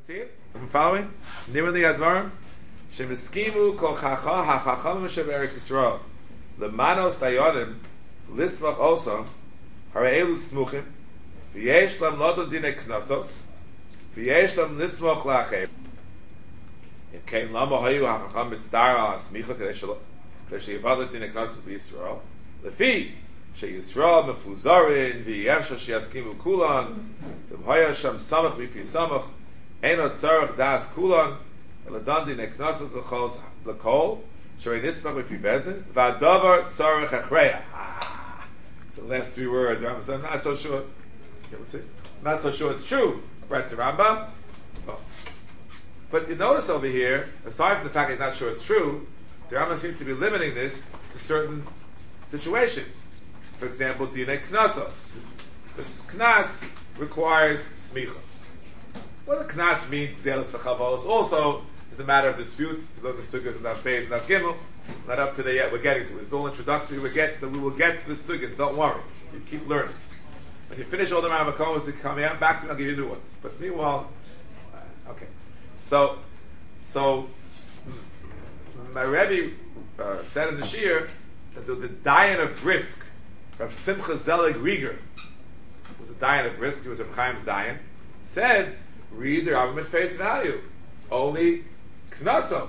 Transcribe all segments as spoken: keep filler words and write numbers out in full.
see it? I'm following? Nimrli Advarim. Shemiskimu kol chacha hachacham sheberetz Yisrael. Lemanos dayonim lismach also hareelu smuchim v'yesh lam lodon dinei knossos v'yesh lam lismach la'achem. Im kein lama hayu hachacham mitzdar al asmicha kadei sheyivadot dinei knossos b'Yisrael. Lefi sheyisrael mefuzarin v'yevsha sheyaskimu kulan v'haya sham samach mipi samach Eino tzarech das kulan eladon dinei knossos l'chol l'kol sherei nismach mipi bezin v'adavar tzarech achreya. So the last three words, I'm not so sure. Okay, let's see. I'm not so sure it's true. Writes the Rambam. Oh. But you notice over here, aside from the fact he's not sure it's true, the Rambam seems to be limiting this to certain situations. For example, dinei knossos. This knas requires smicha. What the knas means, gzelas v'chavolos, also is a matter of dispute. If you look at the sukkahs and not beis and not gimel, not up to there yet. We're getting to it. It's all introductory. We get we will get to the sukkahs. Don't worry. You keep learning. When you finish all the Ramakomas, you come here back to. I'll give you new ones. But meanwhile, uh, okay. So, so my Rebbe uh, said in the Shir that the, the Dayan of Brisk, Rav Simcha Zelig Rieger, was a Dayan of Brisk. He was Rav Chaim's Dayan. Said, read the Rambam at face value. Only Knossos.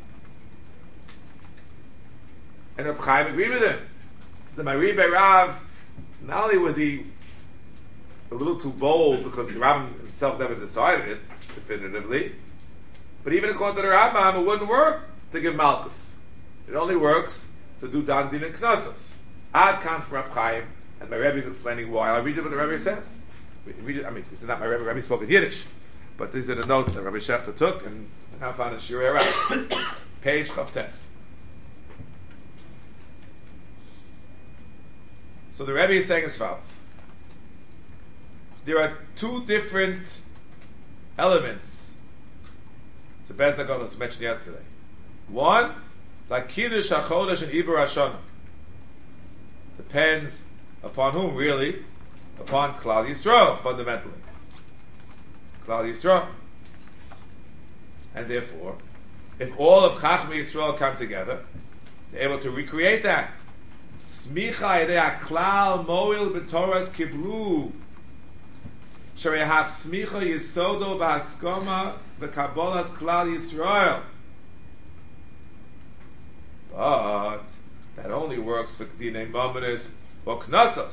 And Reb Chaim agreed with him. The Maribe Rav, not only was he a little too bold because the Rambam himself never decided it definitively, but even according to the Rambam, it wouldn't work to give Malchus. It only works to do Dan Din and Knossos. Ad Kan from Reb Chaim, and my Rebbe is explaining why. I'll read you what the Rebbe says. Read it. I mean, this is not my Rebbe. Rebbe spoke in Yiddish, but these are the notes that Rabbi Schechter took, and I found in Shirei Rav, page Chavtes. So the Rebbe is saying as follows. There are two different elements to Bez Nagolos we mentioned yesterday. One, like Kiddush HaChodesh and Ibur HaShana. Depends upon whom, really? Upon Klal Yisrael, fundamentally. Klal Yisrael. And therefore, if all of Chachmei Yisrael come together, they're able to recreate that. Smicha yedei klal moil b'toras kiblu sherehav smicha yisodo b'haskoma v'kabolas klal Yisrael. But that only works for dinei momenis or knossos.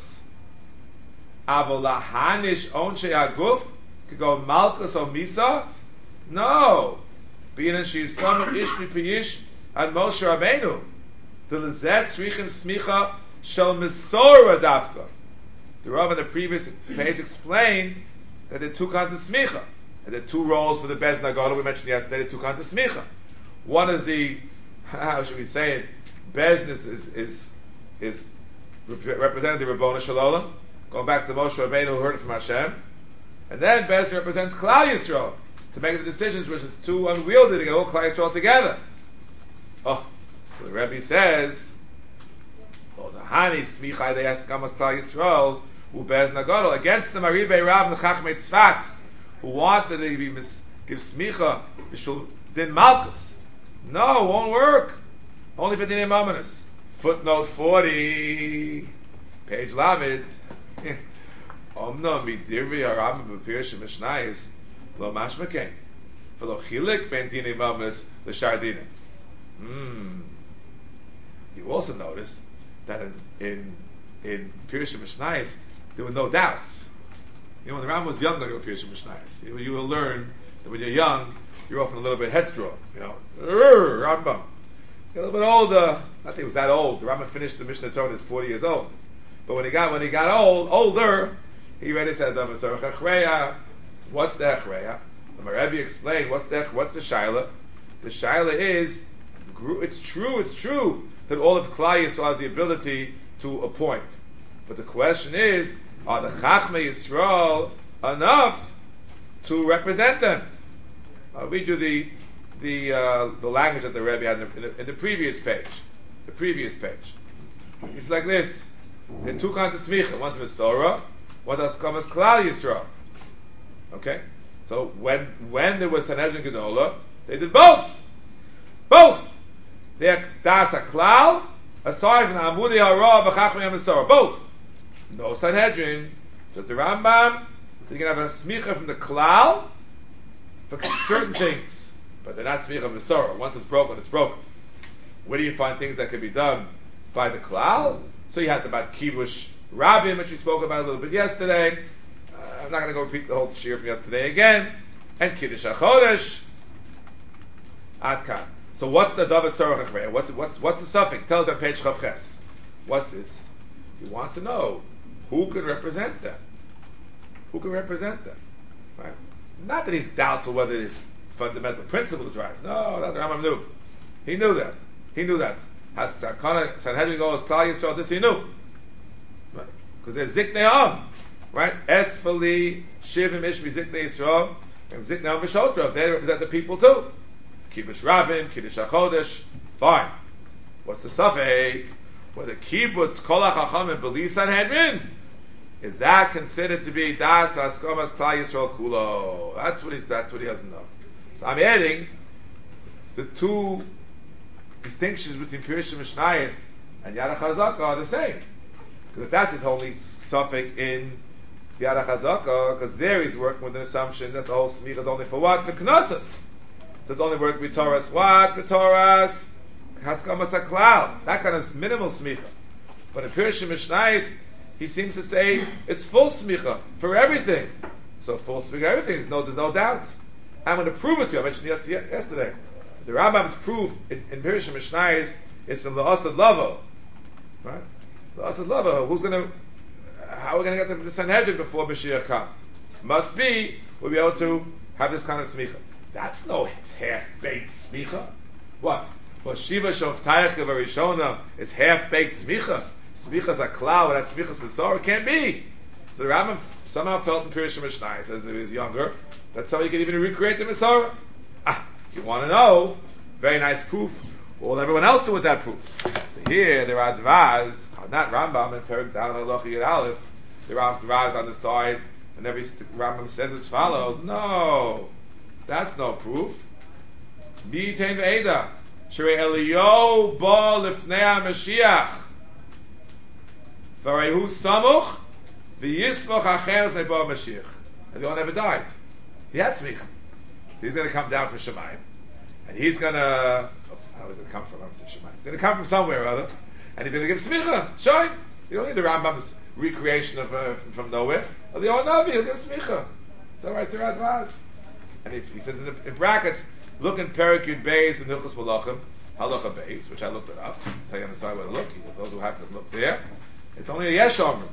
Avol lahanish onshe aguf k'go malchus or misa. No, being that she is some of ish mipiyish and Moshe Rabbeinu. The lezet tzrichim smicha shel mesora dafka. The Rav in the previous page explained that there are two kinds of smicha, and there are two roles for the Bez Nagola. We mentioned yesterday there are two kinds of smicha. One is the, how should we say it? Bez is is is, is representing the Rabbona Shalom, going back to Moshe Rabbeinu who heard it from Hashem, and then Bez represents Klal Yisrael to make the decisions, which is too unwieldy to get all Klal Yisrael together. Oh. So the Rebbe says, "Oh, the Hani Smicha they ask Kamas Klal Yisrael who bears Nagadol against the Maribe Rav and Chachmei Tzfat who wanted to be mis- give Smicha Bishul Din Malchus. No, won't work. Only for Dinei Momenis." Footnote forty, page Lamed. Omno midirvi Harambam b'Pirush Mishnayis lo mashmakein for lo chilik ben Dinei Momenis l'shar Dinei. Hmm. You also notice that in in, in Pirush Mishnayis there were no doubts. You know, when the Ram was younger, you were Pirush Mishnayis. You, you will learn that when you're young, you're often a little bit headstrong. You know, Rambam. A little bit older. Not that he was that old. The Rambam finished the Mishnah Torah at forty years old. But when he got when he got old, older, he read it said, "What's the Echreya?" The Rebbe explained, "What's the what's the Shaila?" The Shaila is, it's true, it's true that all of Klal Yisrael has the ability to appoint. But the question is, are the Chachmei Yisrael enough to represent them? I'll read you the the uh, the language that the Rebbe had in the, in the, in the previous page. The previous page. It's like this. There are two kinds of smicha. One's Mesorah, one that's come as Klal Yisrael. Okay? So when when there was Sanhedrin Gedola, they did both. Both. They're Das HaKlal, aside from Amudi Hara, V'chachmei HaMesora. Both. No Sanhedrin. Says the Rambam, you can have a smicha from the Klal for certain things, but they're not smicha Mesora. Once it's broken, it's broken. Where do you find things that can be done by the Klal? So you have about Kibush Rabim, which we spoke about a little bit yesterday. Uh, I'm not going to go repeat the whole shir from yesterday again. And Kiddush HaChodesh. Adkan. So what's the David Sorach Achrei? What's what's what's the suffix? Tells on page Chavches. What's this? He wants to know who can represent them. Who can represent them? Right? Not that he's doubtful whether his fundamental principle is right. No, that's what Rambam knew. He knew that. He knew that. Has Sanhedrin goes Klal Yisrael, this he knew. Right? Because there's Ziknei Am. Right? Esfali, Shivim Ish Ziknei Yisrael, and Ziknei Am V'Shotra. They represent the people too. Kibush Rabim, Kiddush HaChodesh, fine. What's the suffix? Whether Kibbutz Kol HaChachamim B'li Sanhedrin, is that considered to be Das Haskomas Klal Yisrael Kulo? That's what he's. That's what he doesn't know. So I'm adding the two distinctions between Pirush Mishnayos and Yad HaChazaka are the same. Because if that's his only suffix in Yad HaChazaka, because there he's working with an assumption that the whole smicha is only for what? For Knossos. So it's only work with Torahs what? With Torahs Haskamas HaKlal. That kind of minimal smicha. But in Pirush Mishnayos, he seems to say it's full smicha for everything. So full smicha everything. There's no, there's no doubt. I'm going to prove it to you. I mentioned yes, yesterday. The Rambam's proof in, in Pirush Mishnayos is from the Asad Lavo. Right? The Asad Lavo. Who's going to, how are we going to get to the Sanhedrin before Mashiach comes? Must be, we'll be able to have this kind of smicha. That's no half-baked smicha. What? Well, Shiva Shoftayach Varishona is half-baked smicha. Smicha's a cloud, that smicha's Mesor can't be. So the Rambam somehow felt in Pirush Mishnayos as he was younger that somebody could even recreate the Mesor. Ah, you want to know? Very nice proof. What will everyone else do with that proof? So here there are dvaz, not Rambam and Perik down Halacha Yud Aleph. There are dvaz on the side, and every Rambam says as follows. No, that's no proof. B'itein ve'eda shrei Eliyahu ba lifnei HaMashiach v'reihu samuch v'yismoch acher lifnei ba HaMashiach. And Eliyahu never died. He had tzmicha. He's going to come down for Shemayim, and he's going to. Oh, how does it come from? I'm saying Shemayim. He's going to come from somewhere or other, and he's going to give smicha. Shine. You don't need the Rambam's recreation of uh, from nowhere. Eliyahu Navi, he'll give smicha. It's all right, there are dvaz. And if he says in, the, in brackets, look in Perik Yud Beis and Hilchos Malachim, Halacha Beis, which I looked it up. I'll tell you on the side where to look. Those who have to look there. It's only a Yesh Omer.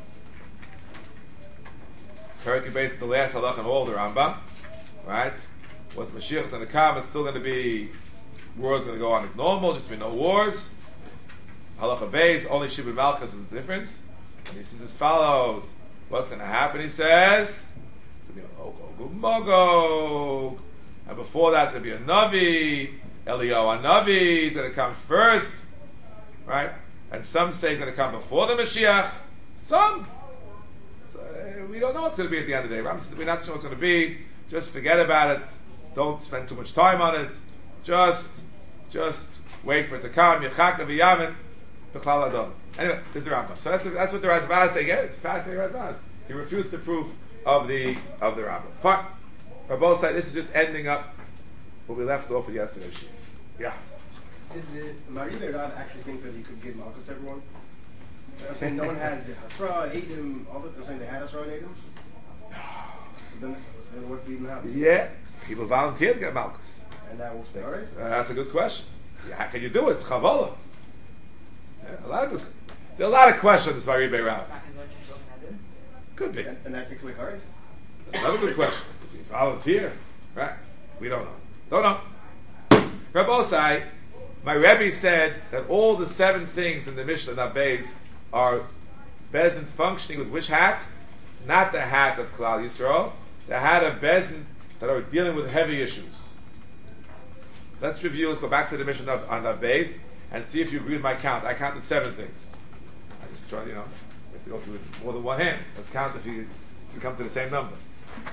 Perik Yud Beis is the last halacha in all the Rambam, right? Once Mashiach is going to come, it's still going to be wars going to go on as normal, just to be no wars. Halacha Beis, only Shibud Malchus is the difference. And he says as follows: what's going to happen? He says, it's going to be an Ogog Magog, and before that, it's going to be a Navi, Eliyahu a Navi. He's going to come first, right? And some say he's going to come before the Mashiach. Some, so, uh, we don't know what's going to be at the end of the day. Ram says we're not sure what's going to be. Just forget about it. Don't spend too much time on it. Just, just wait for it to come. Yechak v'yamin v'chlal adon. Anyway, this is the Rambam. So that's what, that's what the Rambam say. Yeah, it's fascinating Rambam. He refutes the proof of the of the Rambam. Fine. On both sides, this is just ending up what we left off with yesterday's shir. Yeah. Did the Maribe Rav actually think that he could give Malchus to everyone? So I'm saying no one had Hasra, Edom, all that. They're saying they had Hasra and Edom. So then, so then what did even happen? Yeah. People volunteered to get Malchus. And that was Paris? Uh, that's a good question. Yeah, how can you do it? It's Chavola. Yeah, a lot of good. There are a lot of questions by Rebbe Rav. Could be. And, and that takes away Kares? That's another good question. Did you volunteer? Right? We don't know. Don't know. Rabbi Osai, my Rebbe said that all the seven things in the Mishnah Nabeis are Bezin functioning with which hat? Not the hat of Klal Yisrael, the hat of Bezin that are dealing with heavy issues. Let's review, let's go back to the mission of, on that base and see if you agree with my count. I counted seven things. I just tried, you know, we have to go through it more than one hand. Let's count if you to come to the same number.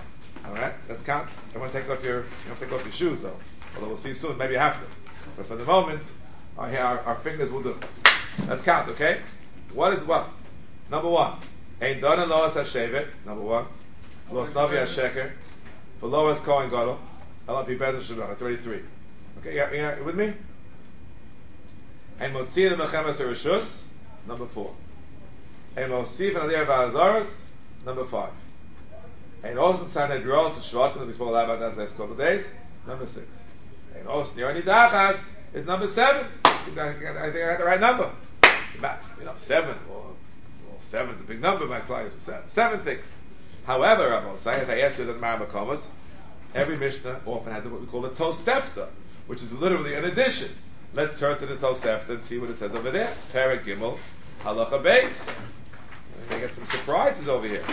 All right, let's count. I want to take off your, you don't take off your shoes though. Although we'll see soon, maybe you have to. But for the moment, our, our, our fingers will do. Let's count, okay? What is what? Number one. Ein Donan Loas HaShevet. Number one. Los Novi HaSheker. For Loas Kohen Gadol. L P Bezer Shabbat. thirty-three. Okay, you, you, you with me? Ein Motzi the Mechemes Rishus. Number four. Ein Mosif and Aliyah V'Azaros. Number five. Ein Osen Sanhedros and Shvatim. We spoke a lot about that the last couple of days. Number six. Ein Osen Yorni Dachas is number seven. I think I got the right number. Max, you know, seven. Well, well, seven is a big number. My clients are seven. Seven things. However, Rabbi Say, as I asked you at Mar Makomas, every Mishnah often has what we call a Tosefta, which is literally an addition. Let's turn to the Tosefta and see what it says over there. Perek Gimel, Halacha Beis. We get some surprises over here.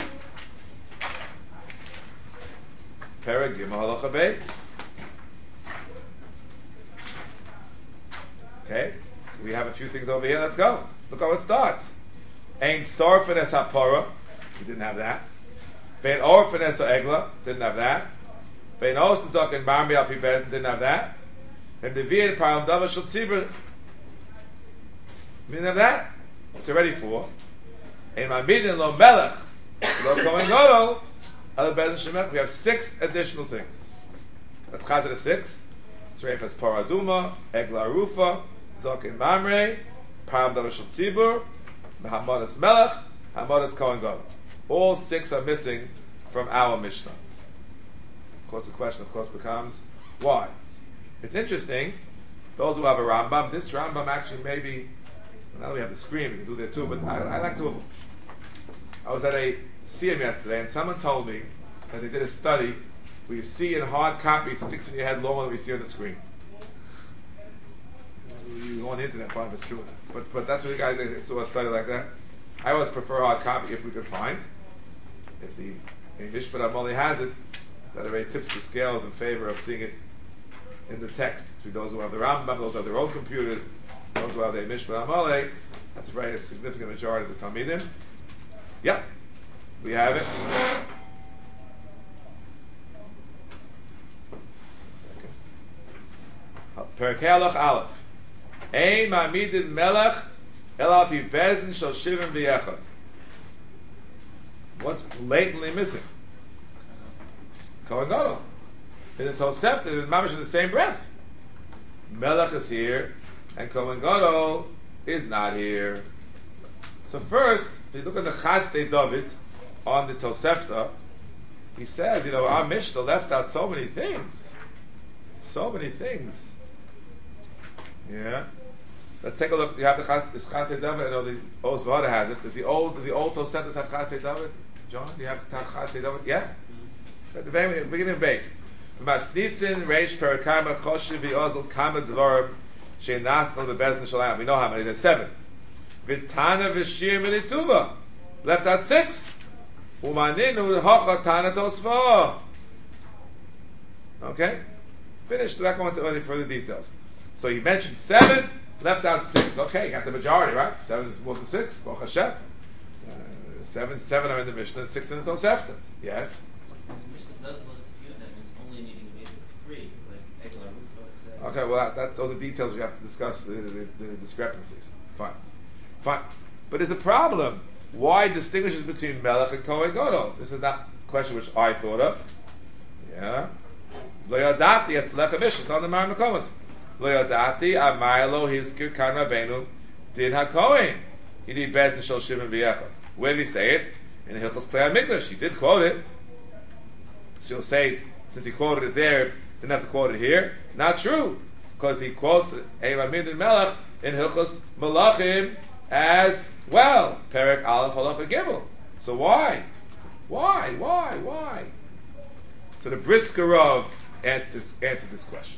Perek Gimel, Halacha Beis. Okay, we have a few things over here. Let's go. Look how it starts. Ein Sorfen es Hapara. We didn't have that. Vein Orfen es Egla. Didn't have that. Vein Osenzok and Barmi al Pibez. Didn't have that. And the Viet Param Dava Shal Tzibur. We didn't have that. It's already four. Ein Mamidin Lo Melech. Lo Kohen Gadol. Other Bezen Shemek. We have six additional things. That's Chazar the six. Sreif es Paraduma. Egla Rufa. Zok in Mamre. Param Dava Shal Tzibur. Hamadas Melech. Hamadas Kohen Gadol. All six are missing from our Mishnah. Of course, the question, of course, becomes why. It's interesting. Those who have a Rambam, this Rambam actually maybe. Now that we have the screen, we can do that too. But I, I like to. I was at a C M yesterday, and someone told me that they did a study where you see in hard copy it sticks in your head longer than we see on the screen. You go on the internet, find if it's true or not. But but that's what the guys they saw a study like that. I always prefer hard copy if we could find. If the English but Amoli has it, that already tips the scales in favor of seeing it in the text. Between those who have the Rambam, those who have their own computers, those who have the Mishpat Amoli, that's a very significant majority of the Talmidim. Yep, we have it. Perkei Halach Aleph. Ein Ma'amidin Melech El Al Pi Bezin Shel Shivim V'Yechad. What's blatantly missing? Kohen Gadol. In the Tosefta, in the Mamish in the same breath. Melech is here, and Kohen Gadol is not here. So first, if you look at the Chastei David on the Tosefta, he says, you know, our Mishnah left out so many things. So many things. Yeah. Let's take a look. You have the Chastei David. I know the Oz Vada has it. Does the old, does the old Toseftas have Chastei David? John, do you have Chastei David? Yeah. Mm-hmm. At the very beginning of base. Masnisin Reish Perakama Choshev V'Ozel Kama Dvarim Sheinasnal Bebezin Shalayim. We know how many. There's seven. V'Tana V'Shir Milituva. Left out six. Umaninu Hocha Tana Tosva. Okay. Finished. We're not going into any further details. So you mentioned seven. Left out six. Okay, you got the majority, right? Seven is more than six. Baruch Hashem. Uh, seven, seven are in the Mishnah, six in the Tosefta. Yes? The Mishnah does list a few of them as only needing basically three, like Eglah Rufa. Okay, well, that, that, those are details we have to discuss, the, the, the discrepancies. Fine. Fine. But there's a problem. Why distinguishes between Melech and Kohen Gadol? This is not a question which I thought of. Yeah? Lo Yadati, yes, Lecha Mishnah, it's on the Mar Makomas. Lo Yadati, Amaylo, Hizkir, Kan Rabbeinu, Din HaKohen. He did Bez Nishol Shimon V'Yechad. Where did he say it? In Hilchos Klei HaMikdash. He did quote it. So you'll say, since he quoted it there, didn't have to quote it here. Not true. Because he quotes Ein Ma'amidin Melech in Hilchos Malachim as well. Perek Aleph Halacha Gimel. So why? Why? Why? Why? So the Briskerov answers, answers this question.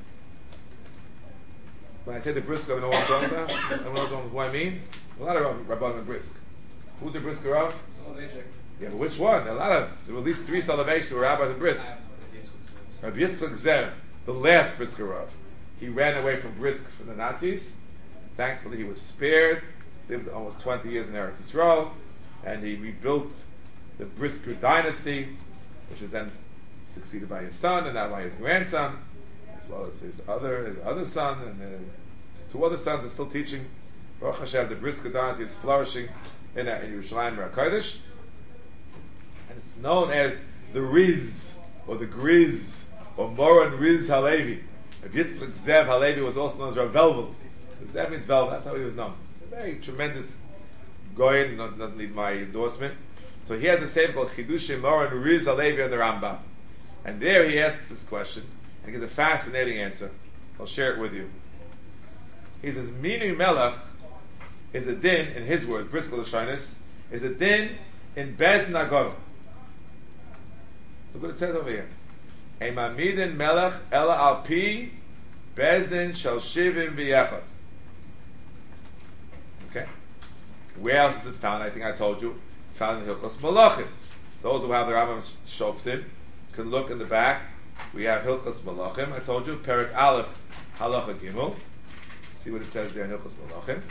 When I say the Brisker, you know what I'm talking about? Everyone knows what I mean? A lot of Rabbanim and Brisk. Who's the Briskerov? Yeah, but which one? A lot of, there were at least three Soloveitchik who were rabbis and Brisk. Rabbi Yitzchak Zev, the last Briskerov. He ran away from Brisk from the Nazis. Thankfully, he was spared. Lived almost twenty years in Eretz Yisrael, and he rebuilt the Brisker dynasty, which is then succeeded by his son, and now by his grandson, as well as his other his other son, and uh, two other sons are still teaching. Baruch Hashem, the Brisker Dynasty is flourishing in, uh, in Yerushalayim HaKodesh, and it's known as the Riz, or the Griz, or Moran Riz Halevi. Yitzchak Zev Halevi was also known as Rav Velvel. Zev means Velvel, that's how he was known. A very tremendous Goyen, not, doesn't need my endorsement. So he has a sefer called Chidushim Moran Riz Halevi on the Rambam. And there he asks this question, and gives a fascinating answer. I'll share it with you. He says, Minu Melech is a din, in his words, Briskel Lashonis, is a din in Bez Nagoro. Look what it says over here. Eimamidin Melech Ela Al Pi Bezdin Shal Shivim V'Yechad. Okay? Where else is it found? I think I told you. It's found in Hilchos Malachim. Those who have the Rambam Shoftim can look in the back. We have Hilchos Malachim. I told you, Perek Aleph, Halacha Gimel. See what it says there in Hilchos Malachim.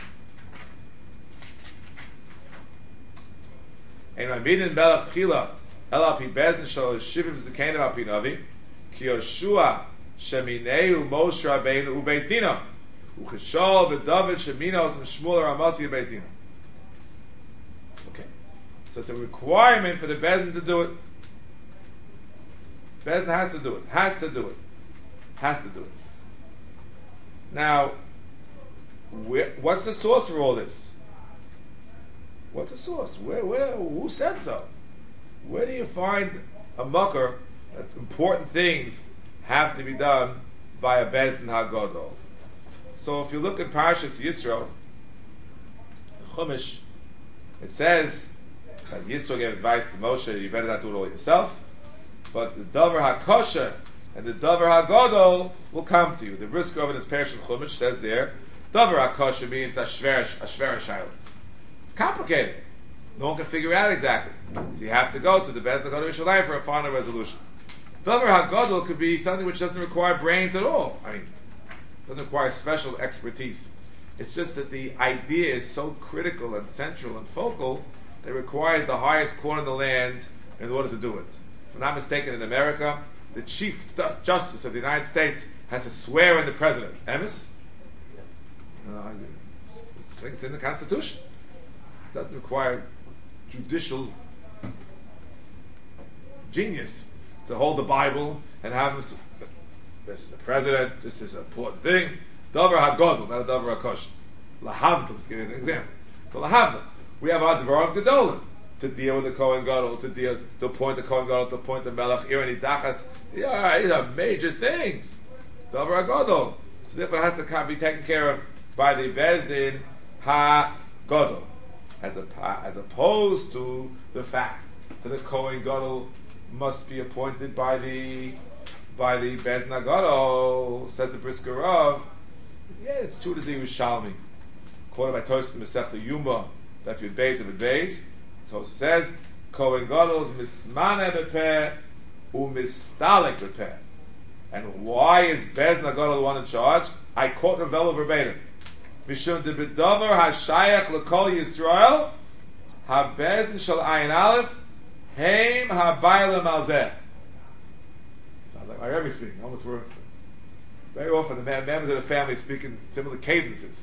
Eimamidin Melech Tchila Ela Al Pi Bezdin Shal Shivim Zekanim Al Pi Navi. Ki Yoshua Shemineu Moshe Rabbeinu Ubeis Dina Ucheshol v'David Sheminos and Shmuel Ramasi Ubeis Dina. Okay, so it's a requirement for the Bezdin to do it. Bezdin has to do it. Has to do it. Has to do it. Now, where, what's the source for all this? What's the source? Where? Where? Who said so? Where do you find a mucker that important things have to be done by a Bezdin HaGadol? So if you look at Parashas Yisro, Chumash, it says that Yisro gave advice to Moshe, you better not do it all yourself, but the Davar HaKosher and the Davar HaGadol will come to you. The Brisker of his Parashas Chumash says there, Davar HaKosher means Ashverish, Ashverish Shayla. It's complicated. No one can figure it out exactly. So you have to go to the Bezdin HaGadol Yerushalayim for a final resolution. Davar HaGadol could be something which doesn't require brains at all. I mean, doesn't require special expertise. It's just that the idea is so critical and central and focal that it requires the highest court in the land in order to do it. If I'm not mistaken, in America, the Chief Justice of the United States has to swear in the President. Emes? Uh, it's, it's in the Constitution. It doesn't require judicial genius to hold the Bible and have this, this is the president, this is an important thing. Davar HaGadol, not a Davar HaKosher. Lahavdom, let's give you an example. So Lahavdom, we have our Dvarim Gedolim to deal with the Kohen Gadol, to deal, to appoint the Kohen Gadol, to appoint the Melech, Irani Dachas. Yeah, these are major things. Davar HaGadol. So therefore it has to be taken care of by the Bezdin HaGadol. As, a, as opposed to the fact that the Kohen Gadol must be appointed by the by the Bezdin HaGadol, says the Brisker Rav. Yeah, it's true to the Yerushalmi. Quoted by Tosfos Masechta Yuma, that Yud Beis of Yud Beis. Tosfos says, Kohen Gadol is mismane bepeh u'mistalek bepeh. And why is Bezdin HaGadol the one in charge? I quote Rav verbatim. Mishum de bedavar hashayach lekol Yisrael habezdin shel ayin aleph heim habayla malzeh. Sounds like my Rebbe speaking. Almost we're very often the members of the family speak in similar cadences.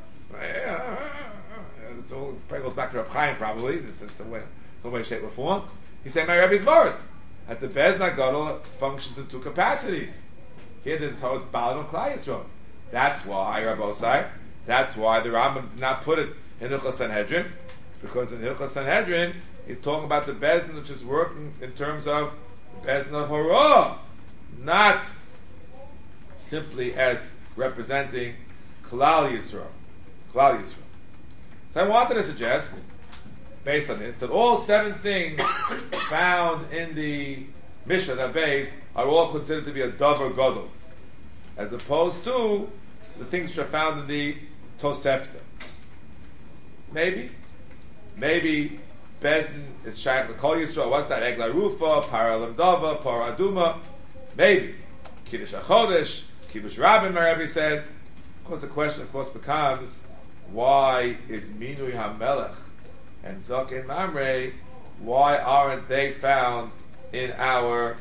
It's all probably goes back to Reb Chaim probably in some way, some way, shape, or form. He said my Rebbe's word that the Bezdin HaGadol functions in two capacities. Here the Torah is Baal and Klal Yisrael. That's why Rabbi Osai. That's why the Rambam did not put it in Hilchos Sanhedrin, because in Hilchos Sanhedrin he's talking about the Bezdin which is working in terms of the Bezdin of Horah, not simply as representing Klal Yisrael. Klal Yisrael. So I wanted to suggest, based on this, that all seven things found in the Mishnah, that base, are all considered to be a Davar Gadol, as opposed to the things which are found in the Tosefta. Maybe, maybe Bezdin is Shaykh L'Kol Yisrael. What's that? Egla Rufa, Paralam Dava, Paraduma. Maybe Kiddush HaChodesh, Kiddush Rabbin. My Rebbe said. Of course, the question, of course, becomes why is Minui HaMelech and Zokin Mamre? Why aren't they found in our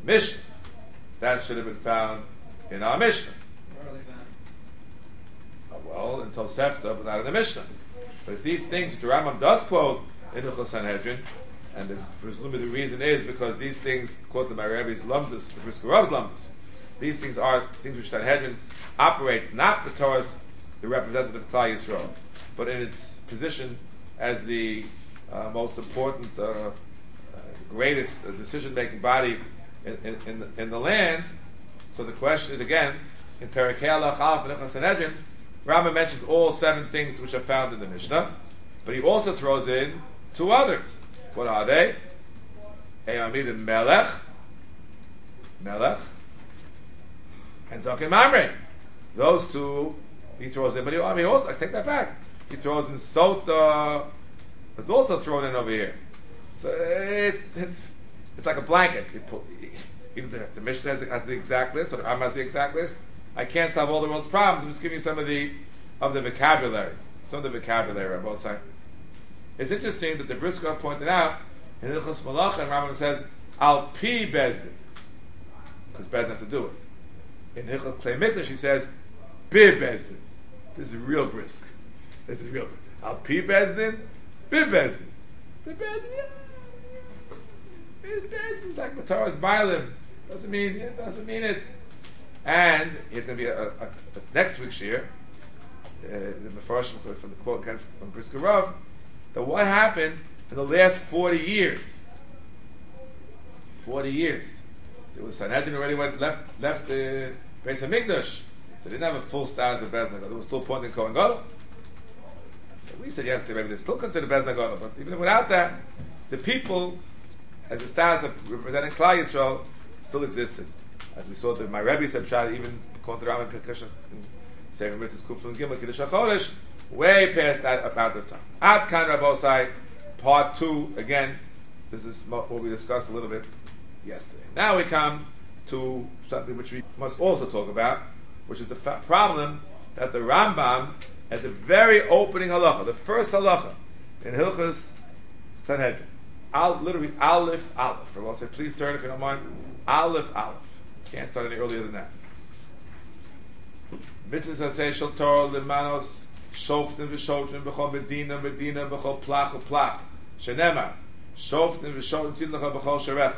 Mishnah. That should have been found in our Mishnah. Where are they found? Uh, well, in Tosefta, but not in the Mishnah. But these things that the Rambam does quote in Hilchos Sanhedrin, and the, presumably the reason is because these things, quoted by Rebbe's Lumdus, the Brisker Rav's Lumdus, these things are things which Sanhedrin operates not the Torah's, the representative of Klal Yisrael, but in its position as the uh, most important, uh, uh, greatest uh, decision-making body in, in, in, the, in the land. So the question is again, in Perek Halach Aleph and Hilchos Sanhedrin, Rambam mentions all seven things which are found in the Mishnah, but he also throws in two others. What are they? Eyamid Melech, Melech, and Zokim Mamre. Those two he throws in, but he, I mean, also I take that back. He throws in Sota. It's also thrown in over here. So it's it's it's like a blanket. You put, even the, the Mishnah has, has the exact list, or the Rambam has the exact list. I can't solve all the world's problems. I'm just giving you some of the of the vocabulary, some of the vocabulary on both sides. It's interesting that the Brisker pointed out in Hilchos Malachim, Rambam says Al Pi Bezdin, because Bezdin has to do it. In Hilchos Klei Mikdash, he says Bi Bezdin. This is real brisk. This is real brisk. Al Pi Bezdin, Bi Bezdin. Bi Bezdin, yeah. Bi Bezdin is like Mataras Bailim. Doesn't mean it. Doesn't mean it. And it's going to be a, a, a, next week's year. Uh, the Mefarshim from the quote again from Brisker Rav, that what happened in the last forty years. Forty years. There was Sanhedrin already went left left the Beis Hamikdash, so they didn't have a full status of Beis Nagod. They were still pointing Kohen Gadol. We said yesterday maybe they still consider Beis Nagod, but even without that, the people, as a status of representing Klal Yisrael, still existed. As we saw, that my Rebbe said, even according to Rambam Perkusha, Sefer Mitzvahs Kufel and Gimel Kiddush HaChodesh, way past that amount of time. Ad Kan Rabosai, part two. Again, this is what we discussed a little bit yesterday. Now we come to something which we must also talk about, which is the fa- problem that the Rambam, at the very opening halacha, the first halacha in Hilchos Sanhedrin, Al, literally Aleph Aleph. For I'll say, please turn if you don't mind. Aleph Aleph. Can't start any earlier than that. Mitzvah say shel Torah limanos shoftim v'shoftim b'chol medina medina b'chol plach u'plach shenemar shoftim v'shoftim tidlecha b'chol sherech.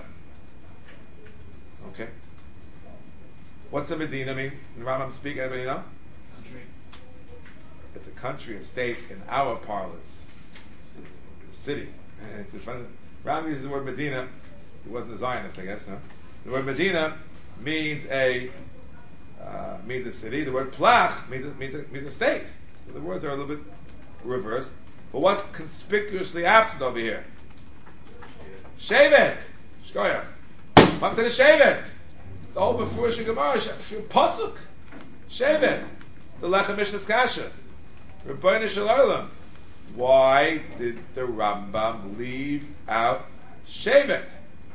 Okay. What's a medina mean? In Rambam speak, anybody know? Country. It's a country, a state in our parlance. A city. And it's in front of Rambam uses the word medina. He wasn't a Zionist, I guess, no? The word medina means a uh, means a city. The word plach means a, means a, means a state. So the words are a little bit reversed. But what's conspicuously absent over here? Shevet. Shkoyach. Come to the Shevet. The whole Befurish Gemara pasuk. Shevet. The Lechem Mishnah Kasha. Rebbeinu Shel Olam. Why did the Rambam leave out Shevet?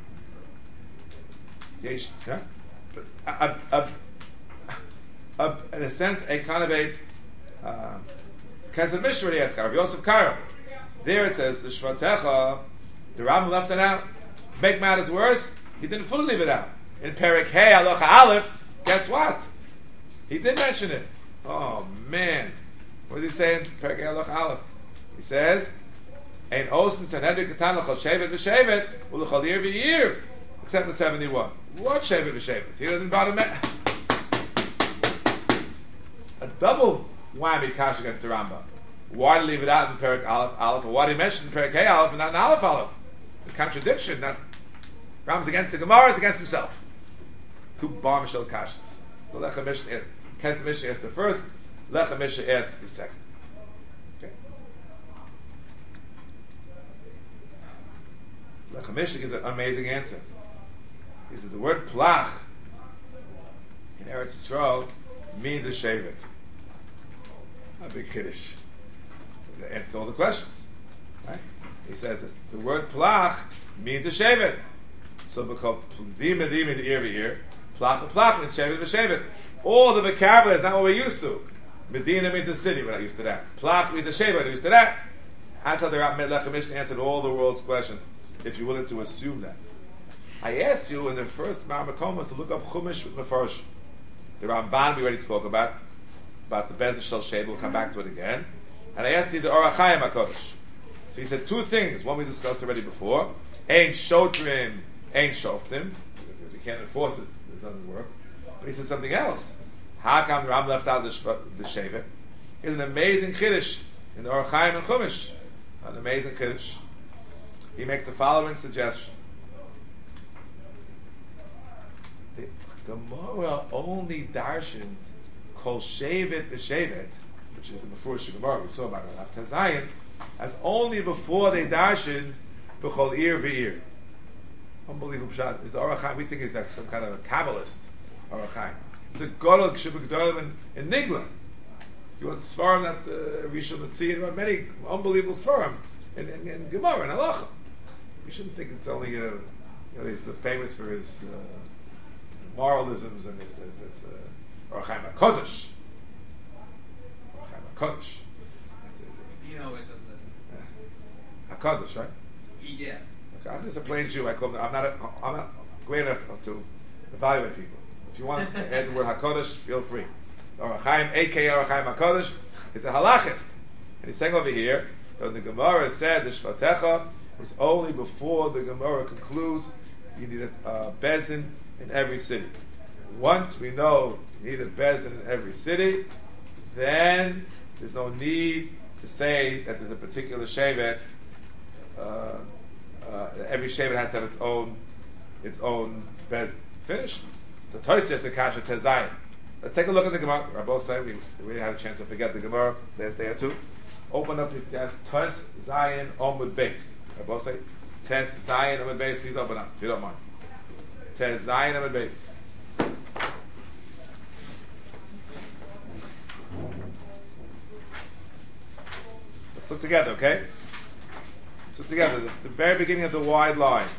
Yesh, huh? A, a, a, a, in a sense, a kind of a uh, kind of Mishnah really asks Rav Yosef Karo. There it says the Shvatecha. The Rambam left it out. Make matters worse, he didn't fully leave it out. In Perek Hey Halacha Aleph, guess what? He did mention it. Oh man, what does he say in Perek Hey Halacha Aleph? He says, "Ein osin Sanhedrin katan l'chol shevet v'shevet u'l'chol year v'year." Except the seventy-one. What Shevet v'Shevet? He doesn't bother me. A double whammy kash against the Rambam. Why did he leave it out in Perek Aleph Aleph? Or why did he mention in Perek Hey Aleph and not in Aleph Aleph? The contradiction. Not Rambam's against the Gemara, is against himself. Two bar Mishal kashas. The Lechem Mishnah asks, Mishnah asks the first. Lechem Mishnah asks the second. Okay. Lechem Mishnah gives an amazing answer. He says the word plach in Eretz Yisrael means a shevet. A big kiddush. That answers all the questions. Right? He says that the word plach means a shevet. So because dim and dim in the ear ear, plach and plach means shevet and shevet. All the vocabulary is not what we're used to. Medina means a city, we're not used to that. Plach means a shevet, we're not used to that. Until the Lechem Mishnah answered all the world's questions, if you're willing to assume that. I asked you in the first Ma'amakomas to look up Chumash with Mefarsh. The Ramban we already spoke about, about the Bezdin Shel Sheva. We'll come back to it again. And I asked you the Orach Chaim HaKodesh. So he said two things. One we discussed already before. Ein Shotrim, Ein Shoftim. Because you can't enforce it, it doesn't work. But he said something else. How come Ram left out the, the Sheva? Here's an amazing Chiddush in the Orach Chaim and Chumash. An amazing Chiddush. He makes the following suggestion. The Gemara only darshan kol shevet v'shevet, which is the before Gemara we saw about it after Zion, as only before they darshan b'chol ear v'ear. Unbelievable shot. Is the Orach Chaim? We think he's like some kind of a Kabbalist Orach Chaim. It's a Godel K'shibuk in, in Nigla. You want Svarim that uh, Rishon Letzir about many unbelievable Svarim in, in, in Gemara and Halacha. You shouldn't think it's only uh, you know he's famous for his uh, moralisms and his, his, his uh, Orach Chaim HaKodesh. Orach Chaim HaKodesh. You know it's uh, HaKodesh, right? Yeah. Okay, I'm just a plain Jew. I call them, I'm not a, I'm not great enough to evaluate people. If you want to add the word HaKodesh, feel free. Orach Chaim, A K A Orach Chaim HaKodesh, is a halachist. And he's saying over here, that the Gemara said, the Shvatecha was only before the Gemara concludes, you need a uh, Bezin in every city. Once we know you need a Bezin in every city, then there's no need to say that there's a particular Shevet, uh, uh, every Shevet has to have its own its own Bezin. Finished. So Tosfos and Kasha Tezayin. Let's take a look at the Gemara. Rabbi said we really had a chance to forget the Gemara last day or two. Open up the Tes Zayin Omud Beis. Rabbi say Tes Zayin Omud Beis. Please open up if you don't mind. Tes Zayin Omud Beis. Let's look together, okay? Let's look together. The, the very beginning of the wide lines.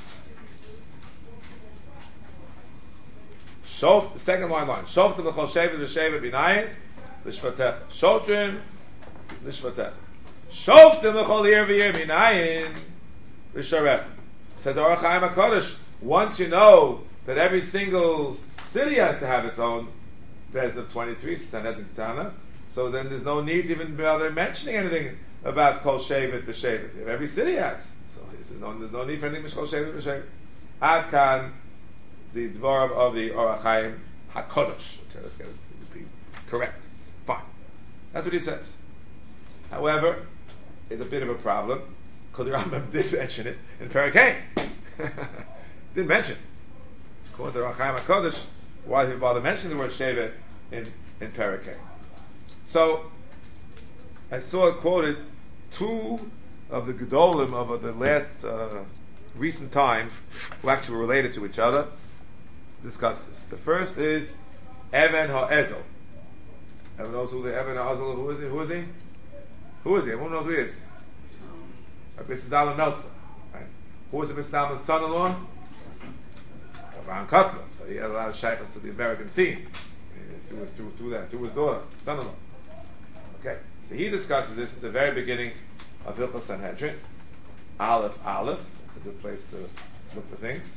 Shof, the second wide line. Shof to the Chol Shevet v'Shevet b'Nayin l'Shvatech. Shotrim l'Shvatech. Shof to the Chol Ear v'Ear b'Nayin l'Sharech. Says Orach Chaim HaKodesh. Once you know that every single city has to have its own Bezin of twenty-three, Sanhedrin Ketana, so then there's no need to even bother mentioning anything about Kol Shevet v'Shevet. If every city has, so there's no, there's no need for anything with Kol Shevet v'Shevet. Ad kan the dvar of the Orach Chaim HaKodesh. Okay, let's get it be correct. Fine. That's what he says. However, it's a bit of a problem because the Rambam did mention it in Perek Didn't mention it. According to Orach Chaim HaKodesh, why did he bother mentioning the word Shevet in, in Perek? So, I saw it quoted two of the Gedolim of the last uh, recent times who actually were related to each other. Discuss this. The first is Even HaEzel. Everyone knows who the Even HaEzel who is he? Who is he? Who is he? Everyone knows who he is. Rabbi Zalman Meltzer. Right? Who was Rabbi Zalman's son-in-law? Abraham Kotler. So he had a lot of shaykhs to the American scene. Through, through, through that, through his daughter, son-in-law. Okay. So he discusses this at the very beginning of Hilchos Sanhedrin. Aleph, Aleph. It's a good place to look for things.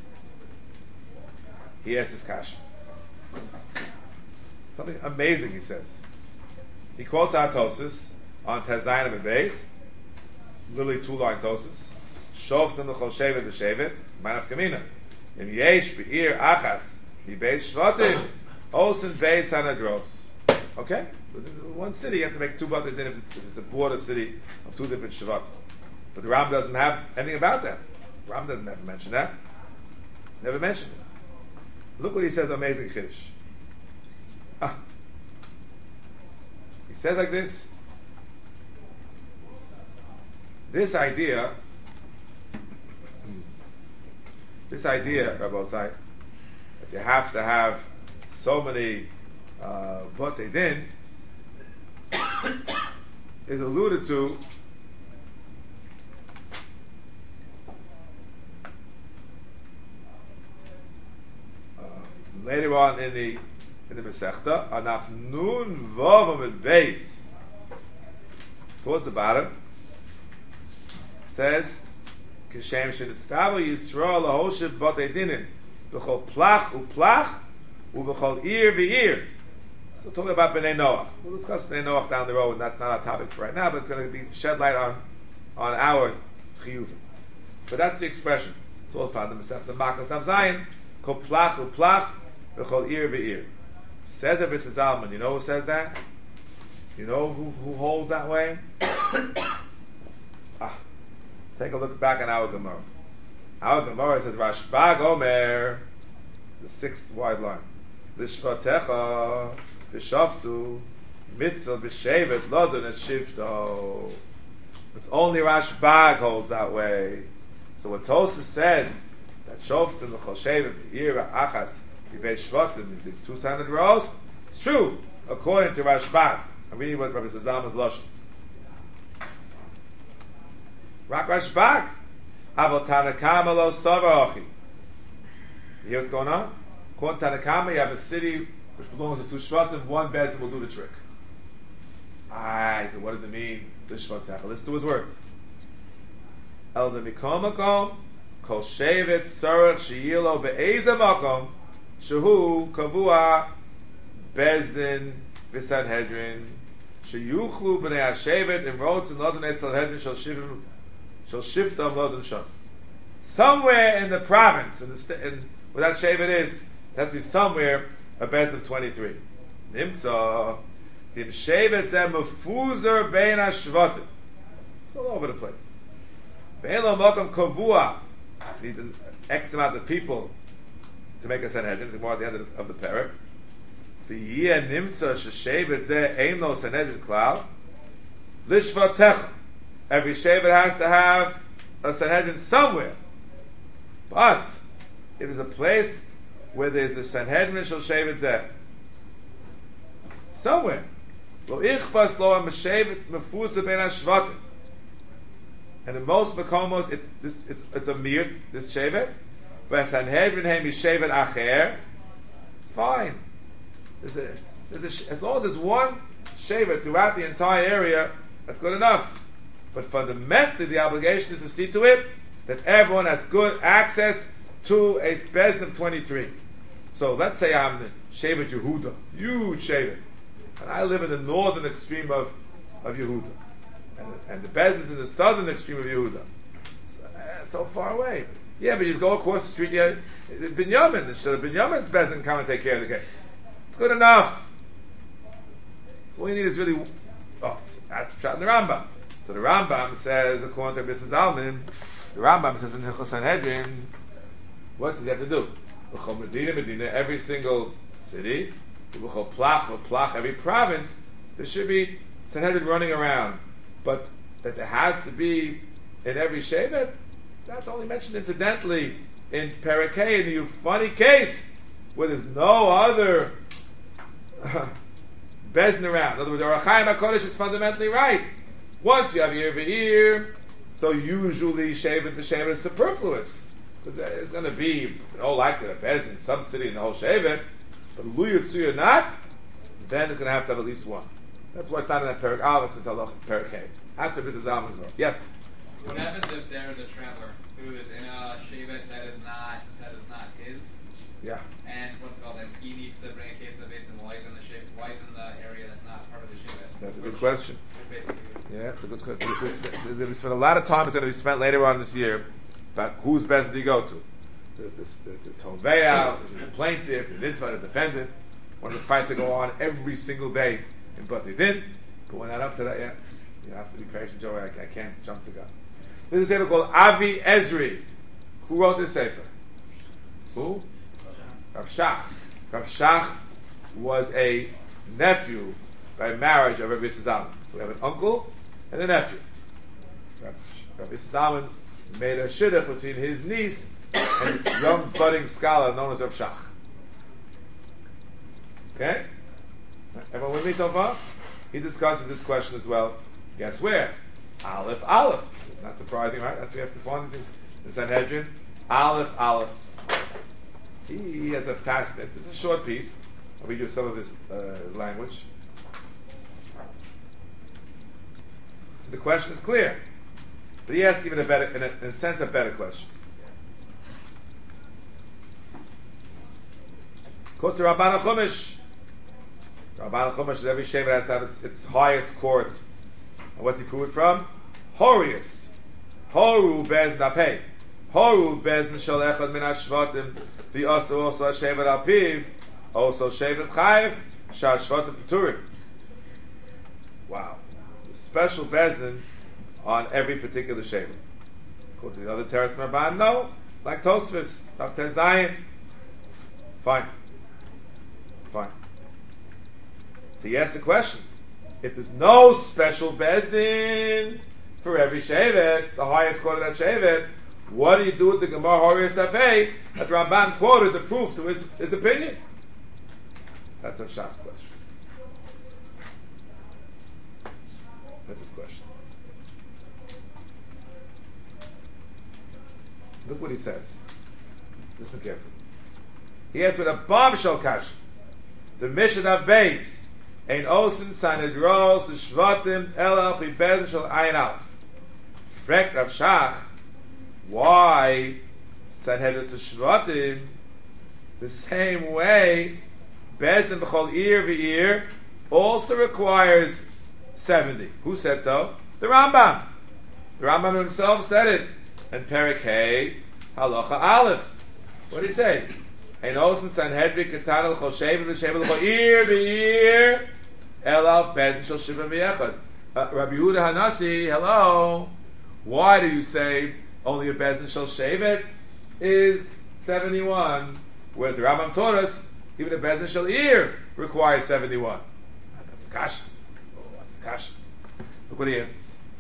He has his kasha. Something amazing he says. He quotes our Tosfos on Tezayin and Beis, literally two line Tosfos. Shoftim l'chol shevet v'shevet, manaf kamina. Im yesh be'ir achas, mi beis shvatim, osin beis hanadros. Okay? One city, you have to make two brothers, then if it's, if it's a border city of two different shvatim. But the Ram doesn't have anything about that. The Ram doesn't ever mention that. Never mentioned it. Look what he says, amazing Chiddush. Ah. He says like this. This idea, this idea, Rabbi Sai, that you have to have so many uh, Botei Din, is alluded to later on in the in the Masechta, Anaf Nun Vav Amud Beis, towards the bottom, says Kishem Shenitztavu Yisrael Lahoshev Batei Dinin B'chol Plach Uplach U'B'chol Ir V'Ir. So talking about Bnei Noach. We'll discuss Bnei Noach down the road, and that's not our topic for right now, but it's going to be shed light on on our chiyuvim. But that's the expression. It's all found in the Masechet Makkos Daf Zayin. Kol Plach Uplach B'chol Ir V'Ir. Says it Missus Zalman. You know who says that? You know who, who holds that way? ah, take a look back on our Gemara. Our Gemara says Rashbag Omer, the sixth wide line. L'shvatecha v'shaftu mitzvah v'shevet lodun es shifto. It's only Rashbag holds that way. So what Tosfos said that shoftim l'chol shevet v'ira achas v'vei shvatim the two sided rows, it's true according to Rashbag. I'm reading what Rabbi Zalman's lashon. Rak Rashbag, Avol Tanakama lo savachi. You hear what's going on? According to Tanakama, you have a city which belongs to two shvatim. One bed will do the trick. Ah, so what does it mean? The shvatecha. Listen to his words. El demikomakom kol shevet tzarech sheyilo be'ezeh makom shehu kavua bezdin v'sanhedrin. Sheyuchlu b'nei hashevet in roads and lodon etz sanhedrin shall shivim shall shiftam lodon sham. Somewhere in the province, in the st- in, where that shevet is, that's be somewhere a best of twenty-three. Nimtza dim shevet zeh mefuzer bein hashvatim. It's all over the place. Bein lo makom kavua. Need an X amount of people to make a sanhedrin. The more at the end of the, of the parak. V'yeh nimtza sheshevet zeh ein lo sanhedrin klal lishvatecha. Every shevet has to have a sanhedrin somewhere, but it is a place where there's a sanhedrin shel shevet zeh somewhere. Lo ichbas lo ha-meshevet mefusa ben ha-shvatim. And in most makomos, it, this, it's, it's a mir, this shevet. But sanhedrin hem shevet acher. It's fine. There's a, there's a, as long as there's one shevet throughout the entire area, that's good enough. But fundamentally, the obligation is to see to it that everyone has good access to a bezin of twenty-three. So let's say I'm the Shevet Yehuda, huge Shevet, and I live in the northern extreme of, of Yehuda, and, and the bezin is in the southern extreme of Yehuda. So, uh, so far away. Yeah, but you go across the street, yeah, Binyamin, instead of Binyamin's bezin come and take care of the case. It's good enough. So all you need is really, oh, so that's shot in the Rambam. So the Rambam says, according to Missus Zalman, the Rambam says in Hilchos Sanhedrin, what does he have to do? Medina, Medina, every single city, Plach, Plach, every province, there should be Sanhedrin running around. But that there has to be in every shevet, that's only mentioned incidentally in Parakeh, in the funny case where there's no other uh, bezin around. In other words, the Ohr HaChaim HaKodesh is fundamentally right. Once you have Ir V'Ir, so usually shevet v'shevet is superfluous. Because it's going to be, in all likelihood, a bezin in some city in the whole shevet, but Lu Yitzu not, then it's going to have to have at least one. That's why it's not in that Perak Aleph, it's Allah Perak Hey. After Missus Zalman's word. Yes? What happens if there is a traveler who is in a shevet that is not that is not his? Yeah. And what's it called? And he needs to bring a case of the base and why he's in the shevet, why he's in the area that's not part of the shevet. That's a good question. Yeah, it's a good question. We spent a lot of time, it's going to be spent later on this year, about whose best do you go to? The, the, the, the Tovea, the plaintiff, the Nitva, the defendant. One of the fights that go on every single day in Batei Din. But we're not up to that yet. You have to be patient, Joey. I, I can't jump the gun. There's a sefer called Avi Ezri. Who wrote this sefer? Who? Rav Shach. Rav Shach was a nephew by marriage of Rabbi Zalman. So we have an uncle and a nephew. Rabbi Zalman made a shidduch between his niece and this young budding scholar known as Rav Shach. Okay? Everyone with me so far? He discusses this question as well. Guess where? Aleph, Aleph. Not surprising, right? That's what we have to find in Sanhedrin. Aleph, Aleph. He has a fast, it's a short piece. I'll read you some of his uh, language. The question is clear. But he asked even a better, in a, in a sense, a better question. Quotes the Ramban HaChumash. Ramban HaChumash is every Shevet has to have its, its highest court. And what's he prove it from? Horius. Horu bez nafei. Horu bez nishal echad min hashvatim. The also also Shevet al piv. Also Shevet chayiv. Shah shvatim peturim. Wow. The special bezin on every particular Shevet. According to the other Teretz Ramban, no. Like Tosfos, Daf Ten Zayin. Fine. Fine. So he asked the question: if there's no special bezdin for every shevet, the highest court of that shevet, what do you do with the Gemara Horius Dafei that Ramban quoted the proof to his, his opinion? That's a Shas question. That's his question. Look what he says. Listen carefully. He answered a bombshell kasha. The mission of Beis ein osin sanedros shvatim ela chibed shel ayin alf. Frekt Rav Shach, why Sanhedrin shvatim the same way bezin b'chol ir v'ir also requires seventy. Who said so? The Rambam. The Rambam himself said it in Perek Hey Halacha Aleph. What did he say? Ein osin Sanhedrin katan l'chol shevet v'shevet l'chol ir v'ir ela bezin shel shiva v'yechad. Rabbi Yehuda Hanasi, hello. Why do you say only a bezin shel shevet is seventy-one, whereas the Rambam taught us even a bezin shel ir requires seventy-one? That's a kasha. Oh, that's a kasha. Look what he answers.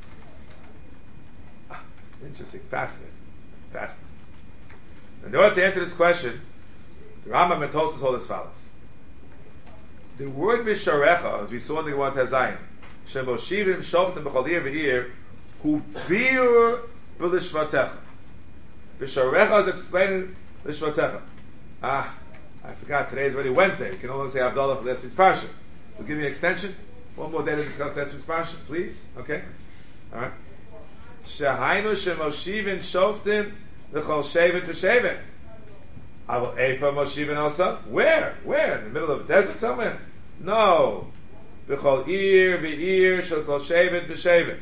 Ah, interesting, fascinating, fascinating. And in order to answer this question, the Rambam and Tosfos hold as follows. The word misharecha, as we saw in the Gemara Tezayin, shemoshivim shoftim b'chol ir v'ir, who bir b'lishvatecha. B'sharecha is explaining lishvatecha. Ah, I forgot, today is already Wednesday. We can only say Havdalah for last week's parsha. We'll give you an extension. One more day to discuss last week's parsha, please. Okay? Alright. Shehainu shemoshivim shoftim l'chol shevet v'shevet. Aval Eifa Moshivin also? Where? Where? In the middle of the desert somewhere? No. B'chol ir v'ir shel kol shevet v'shevet.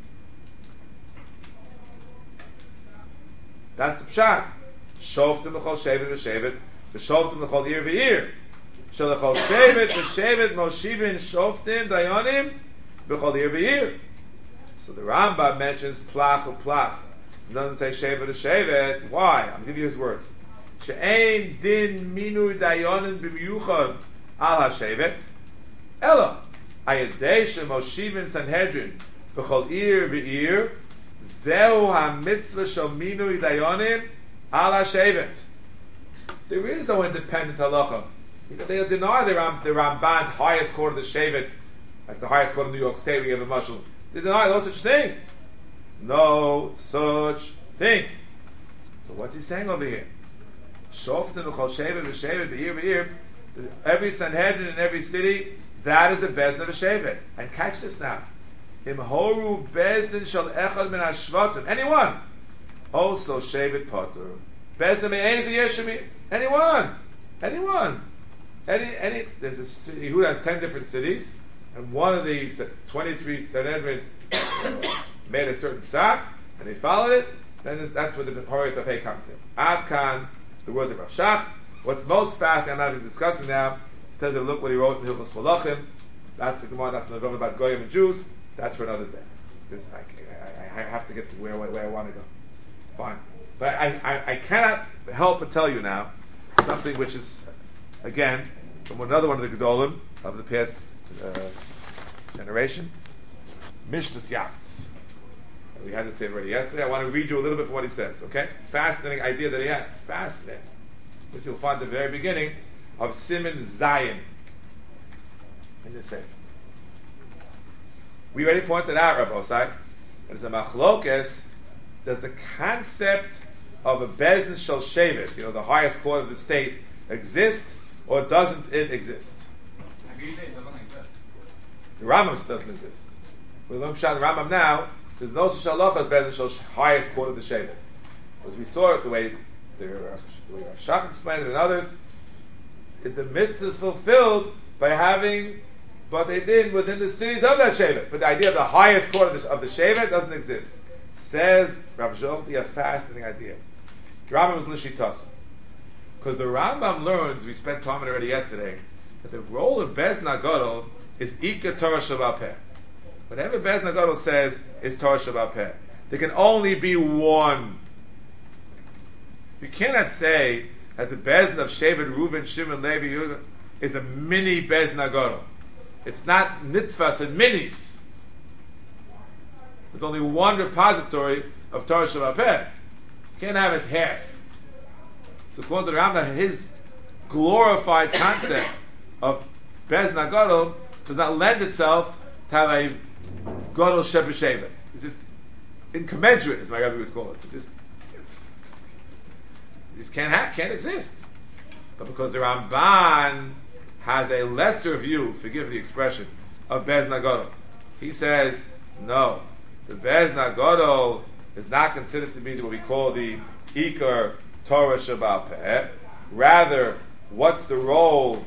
That's the pshat. Shoftim l'chol shevet v'shevet. V'shoftim l'chol ir v'ir. Shel l'chol shevet v'shevet Moshivin shoftim dayanim b'chol ir v'ir. So the Rambam mentions plach u'plach. It doesn't say shevet v'shevet. Why? I'm giving you his words. She'ein din minu dayanin b'miyuchad al ha-shevet ela ayadei shemoshivin Sanhedrin b'chol ir v'ir zehu ha-mitzvah shel minu dayanin al ha-shevet. There is no independent halacha. They deny the, Ram, the Ramban highest court of the shevet, like the highest court of New York State. We have a mashal. They deny no such thing. No such thing. So what's he saying over here? Shoftim l'chol shevet v'shevet b'ir v'ir. Every Sanhedrin in every city, that is a bezdin of a shevet. And catch this now. Im horu bezdin shel echad min hashvatim. Anyone. Also shevet potter. Bezdin me'ezi yeshemi. Anyone. Anyone. Any, any, there's a city who has ten different cities, and one of these twenty-three Sanhedrin made a certain psak, and they followed it, then that's where the Horius Dafei comes in. Ad kan, the words of Rav Shach. What's most fascinating, I'm not even discussing now, tells you look what he wrote in Hilchos Malachim. That's the Gemara after November about Goyim and Jews. That's for another day. Because I, I, I have to get to where, where I want to go. Fine. But I, I, I cannot help but tell you now something which is, again, from another one of the Gedolim of the past uh, generation. Mishnus Yatz. We had to say it already yesterday. I want to read you a little bit from what he says. Okay? Fascinating idea that he has. Fascinating. This you'll find at the very beginning of Siman Zayin in the Sefer. We already pointed out, Rabbi Osai, that the machlokes, does the concept of a bezdin shel shevet, you know, the highest court of the state, exist or doesn't it exist? How can you say it doesn't exist? The Rambam doesn't exist. With Lam Shad Rambam now, there's no such halacha as Bezdin highest court of the Shevet. As we saw it, the way the way Shach explained it and others, that the mitzvah is fulfilled by having what they did within the cities of that Shevet. But the idea of the highest court of the, of the Shevet doesn't exist. Says Rav Zolti, a fascinating idea. The Rambam was Lishitasa. Because the Rambam learns, we spent time on it already yesterday, that the role of Bezdin HaGadol is Ika Torah Shabbat Peh. Whatever Bezdin HaGadol says is Torah Shabbat Peh. There can only be one. You cannot say that the Bezdin of Shevet, Reuven, Shimon, Levi, Yehuda is a mini Bezdin HaGadol. It's not nitfas and minis. There's only one repository of Torah Shabbat Peh. You can't have it half. So according to the Rambam, his glorified concept of Bezdin HaGadol does not lend itself to have a Gadol Shebeshevet. It's just incommensurate, as my Rebbe would call it. It just, it just can't have, can't exist. But because the Ramban has a lesser view, forgive the expression, of Bezdin HaGadol, he says, no, the Bezdin HaGadol is not considered to be what we call the Ikar Torah Shabbat Peh. Rather, what's the role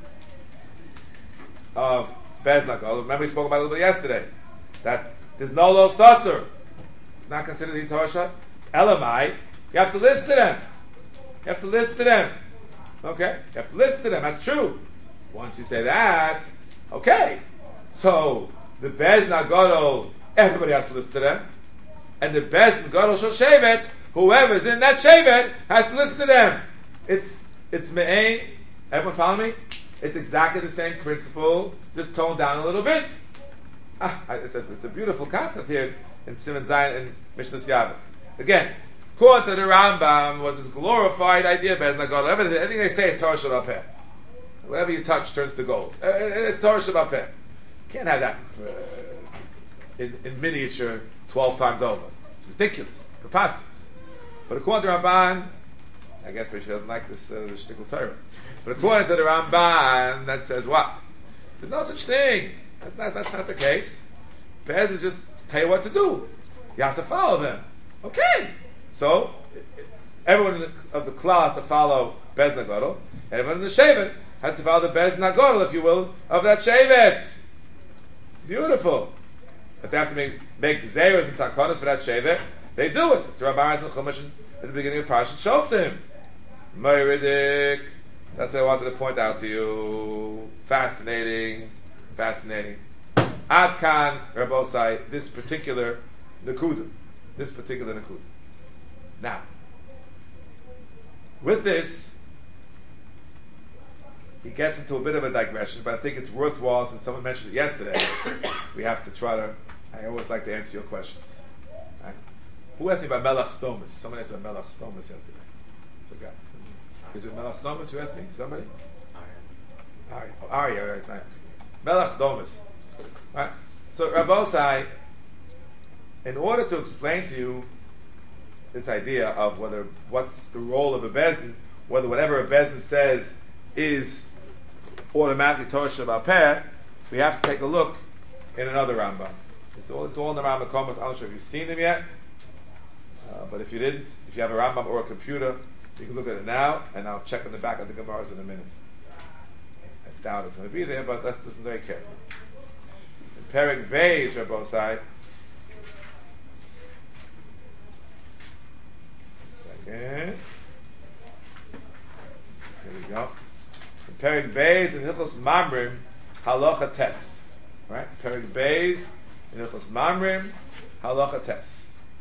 of Bezdin HaGadol? Remember we spoke about it a little bit yesterday, that there's no lo sasser. It's not considered the Torah Shabbat. Elamai, you have to list to them. You have to list to them. Okay? You have to list to them. That's true. Once you say that, okay. So, the Bezdin HaGadol, everybody has to list to them. And the Bezdin HaGadol shall shevet, whoever's in that shevet has to listen to them. It's it's me'ain. Everyone follow me? It's exactly the same principle, just toned down a little bit. Ah, it's a, it's a beautiful concept here in Siman Zayin and Mishnah Yavitz. Again, according to the Rambam, was this glorified idea of Bezdin HaGadol. Everything, everything they say is Torah Shabbat Peh. Whatever you touch turns to gold. Uh, it's Torah Shabbat Peh. Can't have that uh, in, in miniature twelve times over. It's ridiculous, preposterous. But according to Ramban, I guess she doesn't like this uh, shtickle Torah. But according to the Ramban, that says what? There's no such thing. That's not, that's not the case. Bez is just tell you what to do. You have to follow them. Okay. So, everyone in the, of the klal has to follow Bezdin HaGadol. Everyone in the Shevet has to follow the Bezdin HaGadol, if you will, of that Shevet. Beautiful. If they have to make, make zayros and takonos for that Shevet, they do it. It's Rabbi Ezel Chumash at the beginning of Parashat Shoftim. Moiridik. That's what I wanted to point out to you. Fascinating. Fascinating. Adkan, Rabbosai, this particular Nakuda. This particular Nakuda. Now, with this, he gets into a bit of a digression, but I think it's worthwhile, since someone mentioned it yesterday, we have to try to, I always like to answer your questions. Right? Who asked me about Melach Stomus? Someone asked me about Melach Stomus yesterday. Forgot. Is it Melach Stomus who asked me? Somebody? Ari. Oh, Ari, Ari, it's not. Melach Stomus. Right? So, Rabbosai, in order to explain to you this idea of whether what's the role of a Bezdin, whether whatever a Bezdin says is automatically Torah Shabbat Peh, we have to take a look in another Rambam. It's all, it's all in the Rambam Komas. I'm not sure if you've seen them yet, uh, but if you didn't, if you have a Rambam or a computer, you can look at it now, and I'll check on the back of the Gemaras in a minute. I doubt it's going to be there, but let's listen very carefully. In Perek Beis, Rabbosai, second. Here we go. In Perek Beis in Hilchos Mamrim, Halacha Tes. Right? Perek Beis in Hilchos Mamrim, Halacha Tes.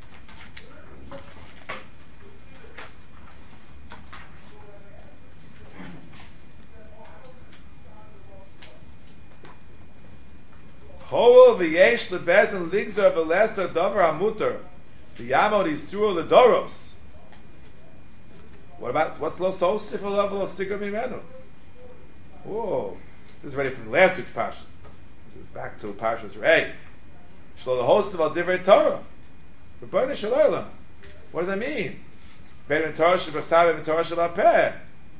Hol v'yesh lebezdin ligzor v'leser davar hamuter v'yamod yisur ledoros. What about, what's lo sosif or lo sticker mimenu? Whoa, this is ready from last week's parsha. This is back to Parshas Re'eh. Shlo lehost of al divrei Torah. Rebbeinu Shalom. What does that mean? Ben Torah shebachsav ben Torah Shabbat Peh.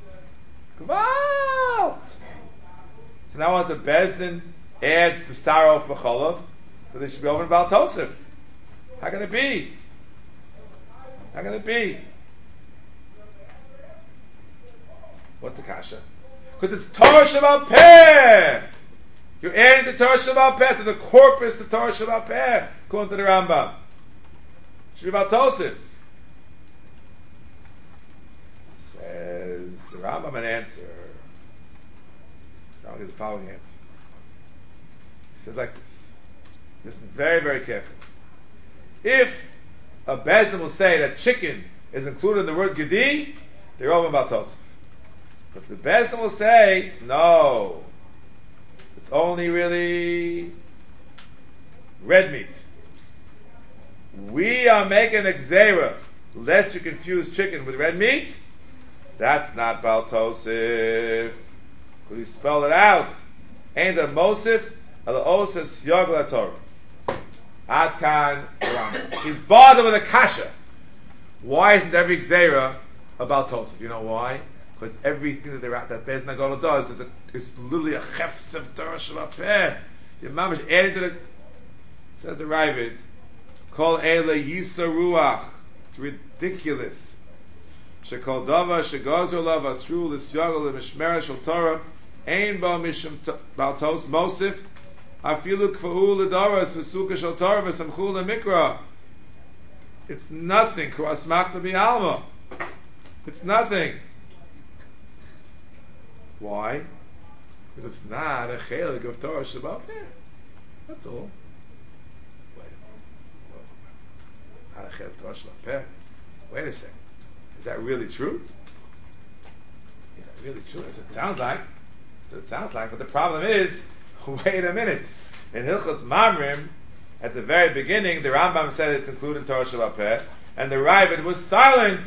Gvalt. So now once a bezdin adds b'sarov b'cholov, so they should be over in Baal Tosef. How can it be? How can it be? What's the kasha? Because it's Torah Shabbat Peh. You're adding the Torah Shabbat Peh to the corpus of Torah Shabbat Peh, according to the Rambam. Should be about Tosif. Says the Rambam an answer. I'll give the following answer. He says like this. Listen very, very carefully. If a Bezdin will say that chicken is included in the word Gedi, they're all about Tosif. But if the Bezdin will say, no, it's only really red meat. We are making a gzeira, lest you confuse chicken with red meat. That's not Bal Tosif. We spell it out. Ain't a Mosif, ala Osis Yogla Torah. Adkan Rambam. He's bothered with a kasha. Why isn't every gzeira about Tosif? You know why? Because everything that they're at that Bez Nagolo does is a, is literally a chefs of Torah Shabbat Peh. Your mom is adding to the, says the Ravid, Kol Eile Yisa Ruach. It's ridiculous. Shekol Dava Shegozer Lav Asru L'Syagol L'Mishmera Shel Torah Ein Ba Mishum Baltos Mosif Afilu Kfa'u L'Dara Sesuka Shel Torah V'Samchu L'Mikra. It's nothing. K'Asmachta B'Alma. It's nothing. Why? Because it's not a chelik of Torah Shabbat Peh. That's all. Wait. Not a chelik of Torah Shabbat Peh. Wait a second. Is that really true? Is that really true? That's what it sounds like. That's what it sounds like. But the problem is, wait a minute. In Hilchos Mamrim, at the very beginning, the Rambam said it's included in Torah Shabbat Peh, and the Ravid was silent.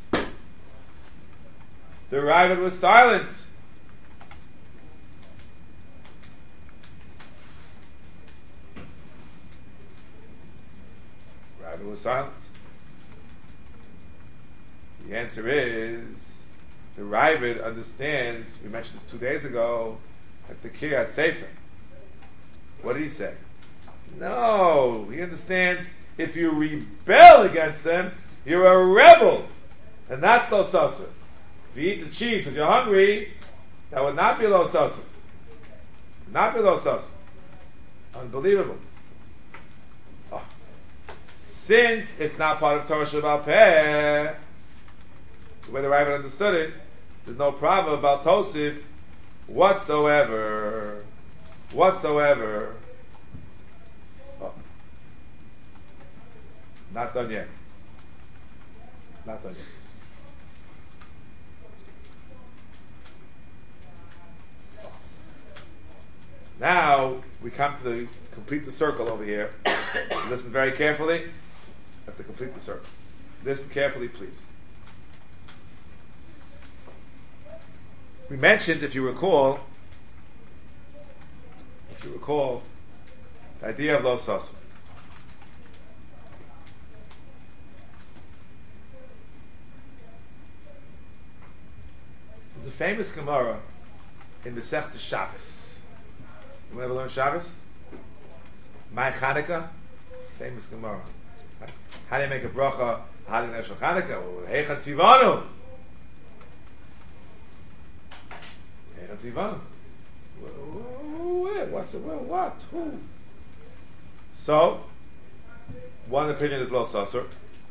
The Ravid was silent. Ravid was silent. The answer is, the Ravid understands, we mentioned this two days ago, at the Kiryat Sefer. What did he say? No, he understands if you rebel against them, you're a rebel. And that's lo sasa. If you eat the cheese because you're hungry, that would not be lo sasa. Not be lo sasa. Unbelievable. Oh. Since it's not part of Torah Shabbat Peh, the way the Ravid understood it, there's no problem about Tosif whatsoever. Whatsoever. Oh. Not done yet. Not done yet. Oh. Now we come to the, complete the circle over here. Listen very carefully. You have to complete the circle. Listen carefully, please. We mentioned, if you recall, if you recall, the idea of lo sasa. The famous Gemara in the Masechta Shabbos. You ever learn Shabbos? My Chanukah, famous Gemara. How do you make a bracha? How do you make a Chanukah? Heicha Tzivanu. What's the word? What? Who? So, one opinion is lo sasur.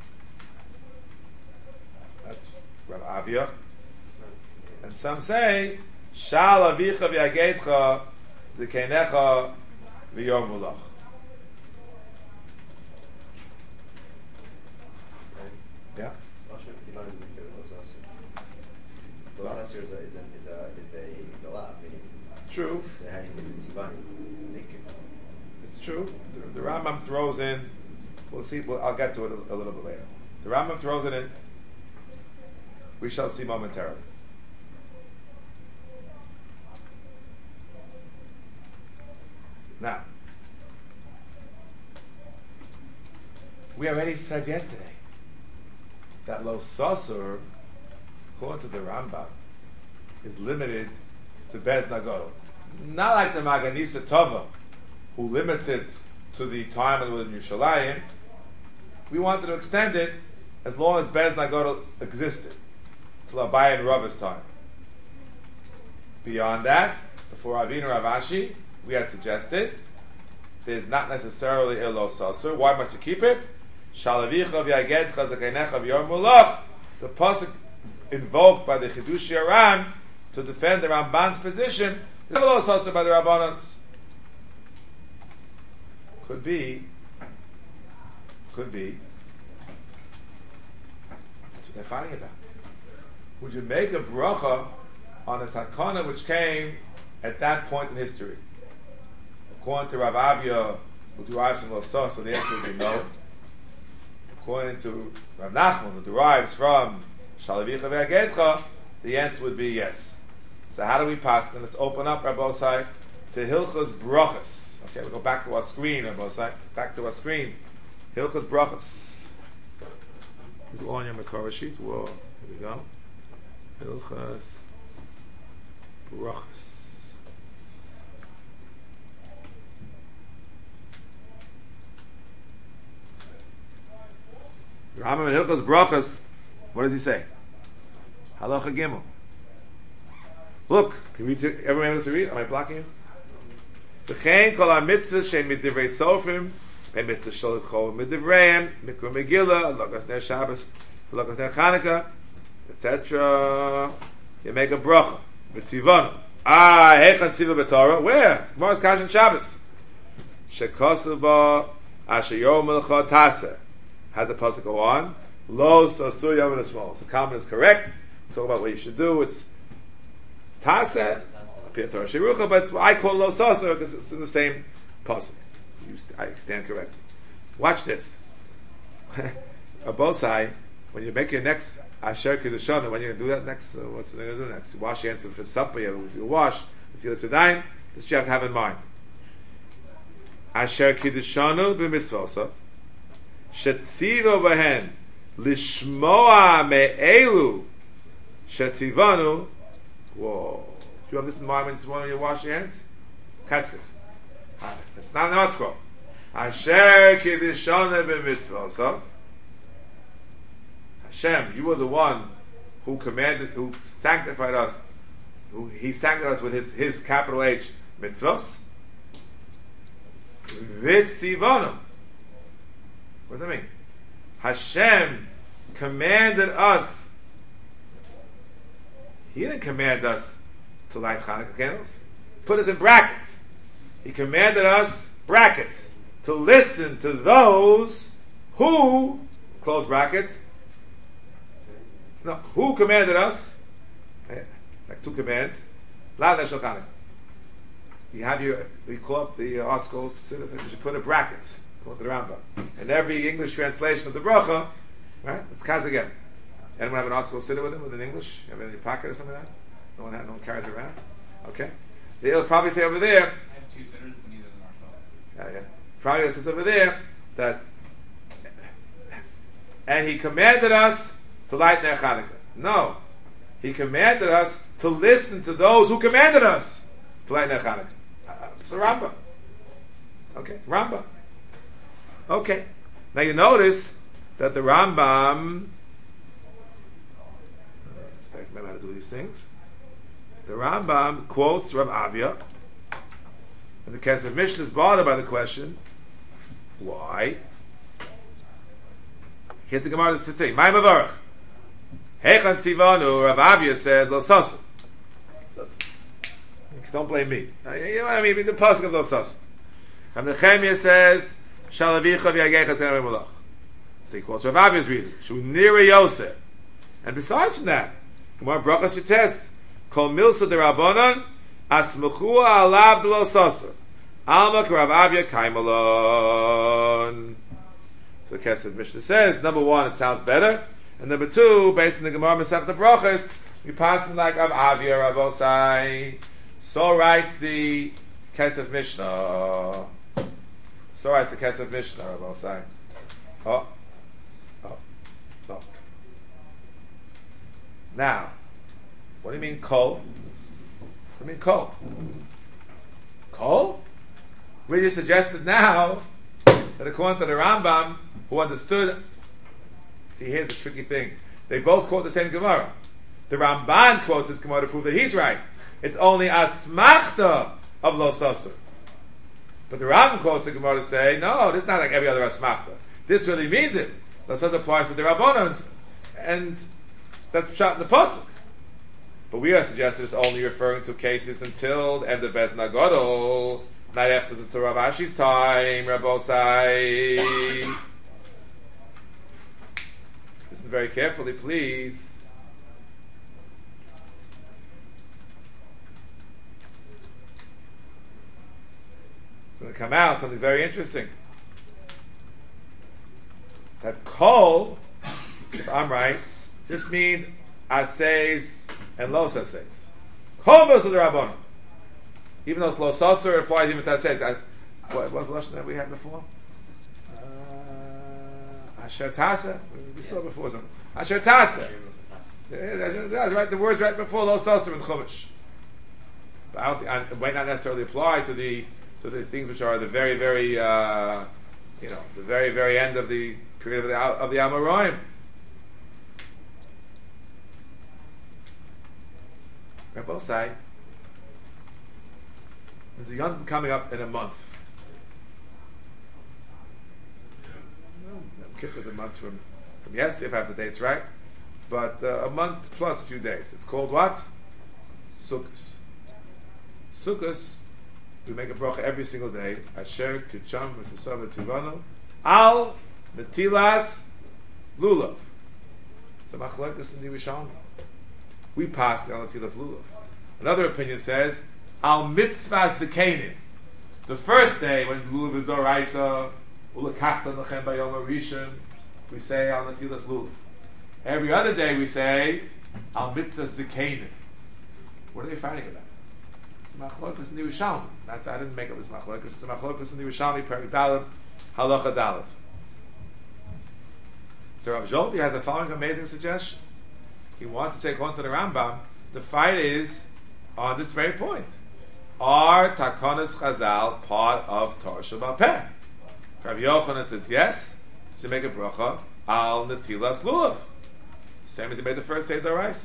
That's Rav Avia. And some say, Shal avicha v'yagetcha zikenecha v'yom mulach. Yeah? Lo sasur is a is a is a is a galab, meaning. True. So how do you say the tzivani? It's true. The, the Rambam throws in. We'll see. Well, I'll get to it a, a little bit later. The Rambam throws it in. We shall see momentarily. Now, we already said yesterday that lo sasur, according to the Rambam, is limited to Bez Nagoro. Not like the Maganisa Tova, who limits it to the time when it was in Yerushalayim. We wanted to extend it as long as Bez Nagoro existed, till Abaye and Rava's time. Beyond that, before Avinu Ravashi, we had suggested there's not necessarily a lo sasur. Why must you keep it? Shalavicha v'yagedcha zakeinecha v'yor mulach. The pasuk invoked by the Chidush Aram to defend the Ramban's position is lo sasur by the Rabbanans. Could be, could be. That's what they're fighting about. Would you make a bracha on a takana which came at that point in history? According to Rav Avia, who derives from Losas, so the answer would be no. According to Rav Nachman, who derives from Shalavicha Ve'agedcha, the answer would be yes. So how do we pass? And let's open up Rabbosai to Hilchas Brachas. Okay, we'll go back to our screen, Rabbosai. Back to our screen. Hilchas Brachas. This is all on your Makara sheet. Whoa, here we go. Hilchas Brachas. Rambam in Hilchos Brachas, what does he say? Halacha Gimel. Look, can you read to, everyone able to read? Am I blocking you? V'chein kol ha-mitzvah shein midivrei sofrim, ben mitzvah shol chol midivreim, mikra megillah, lokas ner Shabbos, lokas ner Chanukah, et cetera. You make a bracha. B'tzivonu. Ah, heichan tziva b'Torah. Where? Tomorrow's Kash and Shabbos. Shekosav ba asher yom melcha taseh. Has a pasuk go on? Lo sasur yom v'nishmol. So comment is correct. Talk about what you should do. It's taseh. Appear Torah sherucha, but I call lo sasur because it's in the same pasuk. You st- I stand corrected. Watch this. Abosai, when you make your next asher kiddushana, when you're going to do that next, uh, what's you're going to do next? You wash your hands for supper. You, if you wash, if you're sedayim, this you have to have in mind. Asher kiddushanu b'mitzvosov. Shetziva b'hen lishmoa me'elu shetzivanu. Whoa! Do you have this in mind when you wash your hands? Catch this. It's not an article. Asher kiddushanu b'mitzvosov. Hashem, you were the one who commanded, who sanctified us, who He sanctified us with His His capital H mitzvos. Vitzivanu. What does that mean? Hashem commanded us. He didn't command us to light Hanukkah candles. Put us in brackets. He commanded us, brackets, to listen to those who, close brackets, no, who commanded us, like two commands, La Neshel Hanukkah. You have your, we call up the uh, article, you should put in brackets. Go to the Rambam. And every English translation of the bracha, right? It's Kaz again. Anyone have an article sit with him with an English? You have it in your pocket or something like that? No one, ha- no one carries it around? Okay. They'll probably say over there. I have two sitters, but neither of them are twelve. Yeah, yeah. Probably says over there that, and He commanded us to light Ner Chanukah. No. He commanded us to listen to those who commanded us to light Ner Chanukah. Uh, it's a Rambam. Okay. Rambam. Okay. Now you notice that the Rambam, I remember how to do these things. The Rambam quotes Rav Avia, and the Kesef Mishnah is bothered by the question, why? Here's the Gemara to say, Mai Mavarach. Heichan Tzivanu, Rav Avia says, Lo Sasu. Don't blame me. You know what I mean? The pasuk of Lo Sasu. And the Nehemiah says, Shalavicha v'yagecha tzemei mulach. So he quotes Rav Avia's reason. Shu nira Yosef. And besides from that, Gemara Brachas Yites, Kol milsa de Rabbanon, Asmachua alav de Lo Sasu. Alma Rav Avia kaimalon. So the Kesef Mishnah says, number one, it sounds better. And number two, based on the Gemara Masechta Brachas, we pass it like Rav Avia, Rav Osai. So writes the Kesef Mishnah. So writes the Kesef Mishnah, Rav Osai. Oh. Oh. Oh. Now, what do you mean kol? What do you mean kol? Kol? We just suggested now that according to the Rambam, who understood. See, here's the tricky thing. They both quote the same Gemara. The Ramban quotes this Gemara to prove that he's right. It's only asmachta of lo sasur. But the Rambam quotes the Gemara to say, no, this is not like every other asmachta. This really means it. Lo sasur applies to the Rabbanans, and that's shot in the pasuk. But we are suggesting it's only referring to cases until the end of Bez Nagadol, not after the Torah Rashi's time, Rabbosai. Listen very carefully, please. It's going to come out something very interesting. That kol, if I'm right, just means aseis and los aseis. Kol bos of the Rabbanon. Even though it's los aser, it applies even to aseis. What was the lesson that we had before? Uh, Asher tasa. We saw before something. Asher tasa. That's right. The words right before los aser and chumash. But I don't think, it might not necessarily apply to the to the things which are the very, very, uh, you know, the very, very end of the period of the of the Amoraim. Rabbosai, there's a Yom coming up in a month. Yom Kippur is a month from, from yesterday, if I have the dates right. But uh, a month plus a few days. It's called what? Sukkos. Sukkos, we make a bracha every single day. Asher Kicham V'Susav V'Tzivanu Al Netilas Lulav. It's a machlokes in the Yerushalmi. We pass on Netilas Lulav. Another opinion says Al Mitzvah Zekenim. The first day when Lulav is Doraisa, Ulakachta Lachem Bayom Rishon, we say Al Netilas Lulav. Every other day we say Al Mitzvah Zekenim. What are they fighting about? Machlokes in the Yerushalmi. Not, I didn't make up this machlokes. It's the machlokes in the Yerushalmi, Perek Dalet, Halacha Dalet. So Rav Zolti has the following amazing suggestion. He wants to say, according to the Rambam, the fight is on this very point. Are Takonos Chazal part of Torah Sheba'al Peh? Rav Yochanan says yes. So make a bracha al Netilas Lulav. Same as he made the first day of the Doraisa.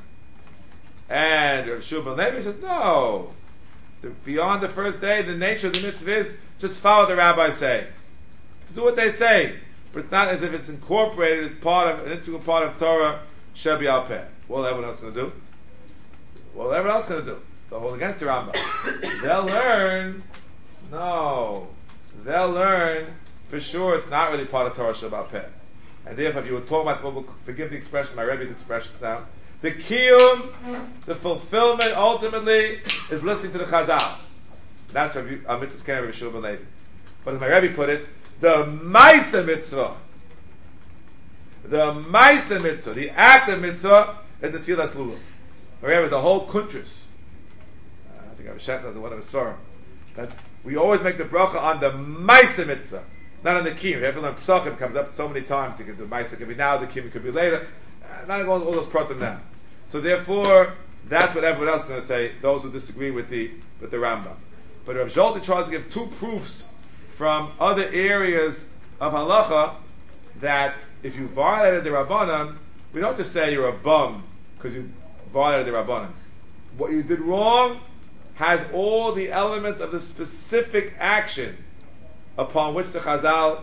And Rav Shubal Levi says no. The, beyond the first day, the nature of the mitzvah is just follow the rabbis say. Do what they say. But it's not as if it's incorporated as part of an integral part of Torah Sheba'al Peh. What will everyone else going to do? What will everyone else going to do? They'll hold against the Rambam. They'll learn. No. They'll learn for sure it's not really part of Torah Sheba'al Peh. And therefore, if you were talking about, well, forgive the expression, my Rebbe's expression now, the kiyum, the fulfillment ultimately is listening to the Chazal. That's Rabbi Mitzvah's Ken Rabbi Shulman Levi. But as my Rebbe put it, the Maisa Mitzvah, the Maisa Mitzvah, the act of Mitzvah is the Tilas Lulav. My Rebbe is the whole kuntris. Uh, I think Rabbi Shetler has one of his Svarim. That we always make the bracha on the Maisa Mitzvah, not on the kiyum. Everyone on Pesachim comes up so many times. You can do Maisa, could be now, the kiyum could be later. Not all, all those pratim now. So therefore, that's what everyone else is going to say. Those who disagree with the with the Rambam. But Rav Zolti tries to give two proofs from other areas of halacha that if you violated the Rabbanan, we don't just say you're a bum because you violated the Rabbanan. What you did wrong has all the elements of the specific action upon which the Chazal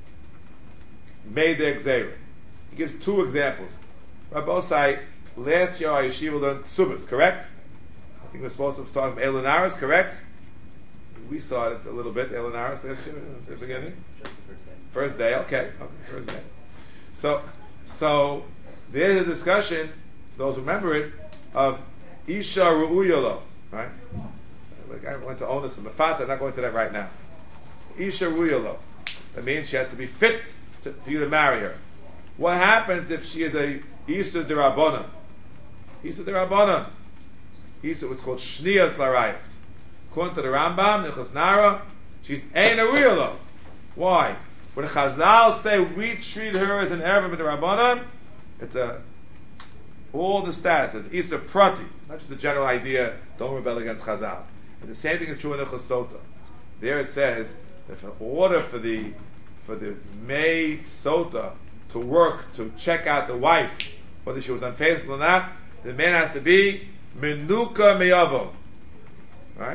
made their gzeira. He gives two examples. Rabbosai, last year our yeshiva learned Subas, correct? I think we're supposed to start from Elinaris, correct? We started a little bit, Elinaris last year, at the beginning. Just the first day. First day, okay, okay, first day. So, so there's a discussion, those who remember it, of Isha Ru'uyalo, right? I went to Onus and Mefata, I'm not going to that right now. Isha Ru'uyalo. That means she has to be fit to, for you to marry her. What happens if she is a Isa de Rabbanan? Isa de Rabbanan. Isa was called Shniyas Larayas. According to the Rambam, Nichas Nara, she's Ein Ariyalo. Why? When Chazal say we treat her as an Erev de Rabbanan, it's a all the status as Isa Prati, not just a general idea. Don't rebel against Chazal. And the same thing is true in Nichas Sota. There it says that in order for the for the maid sota to work to check out the wife whether she was unfaithful or not, the man has to be menuka meyavo. Right?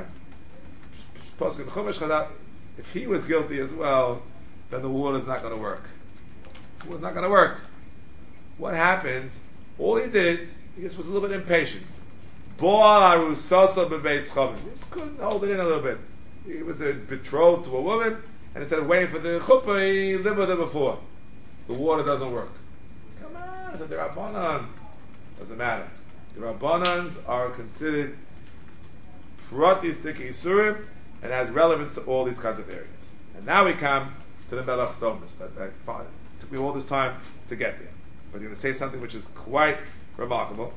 If he was guilty as well, then the water's not going to work. The water's not going to work. What happens? All he did, he just was a little bit impatient. Boal arusasa bebeis chavim. He just couldn't hold it in a little bit. He was a betrothed to a woman, and instead of waiting for the chuppah, he lived with her before. The water doesn't work. Come on, it's a Rabbanan. Doesn't matter. The Rabbanans are considered pratistic isurim, and has relevance to all these kinds of areas. And now we come to the Melech Somas. That, that it took me all this time to get there. But I'm going to say something which is quite remarkable.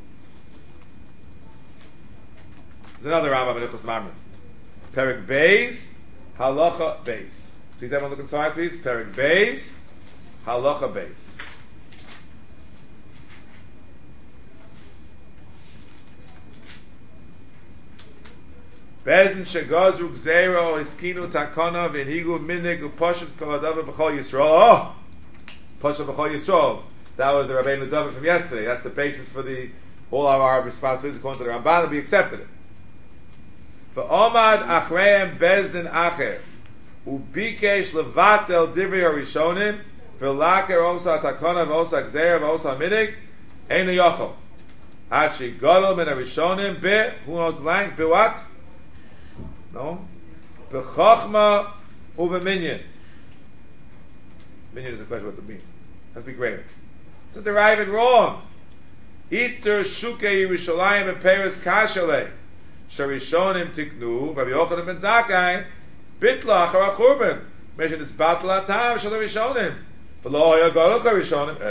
There's another Rambam in Ilchos Mamre. Perek Beis, Halacha Beis. Please everyone look inside, please. Perek Beis, Halacha Beis. Bezin shegazru gzeiro iskinu takana v'higu minig u'pashut koladav b'chol Yisrael. Oh! Pashut b'chol Yisrael. That was the Rabbeinu David from yesterday. That's the basis for the all of our responsibilities according to the Ramban, and we accepted it. V'omad achreim bezdin acher u'bikesh levatel divrei harishonim v'laker osa takana v'osa gzeira v'osa minig einu yochel. Ad shegadol min harishonim be, who knows the blank, be what? No? B'chachma u'v'minyan. Minyan is a question what it means. It has to be greater. So derive it wrong. Iter shuke Yerushalayim and Peres kashale. Sharishonim tiknu. Rabbi Yochanan ben Zakkai. Bitla achar ha'churban. Mention it's batla tam shal Rishonim. V'lo haya gadol Rishonim.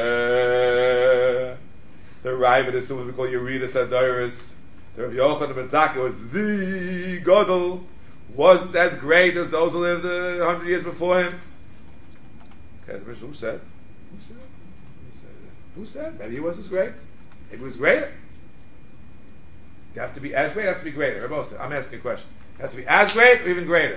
The Ravid is what we call Yeridus Adiris. The Rabbi Yochanan ben Zakkai was the gadol. Wasn't as great as those who lived a hundred years before him. Okay, the Mishnah, who said? Who said? Who said? Maybe he was as great. Maybe he was greater. You have to be as great, you have to be greater. I'm asking a question. You have to be as great or even greater?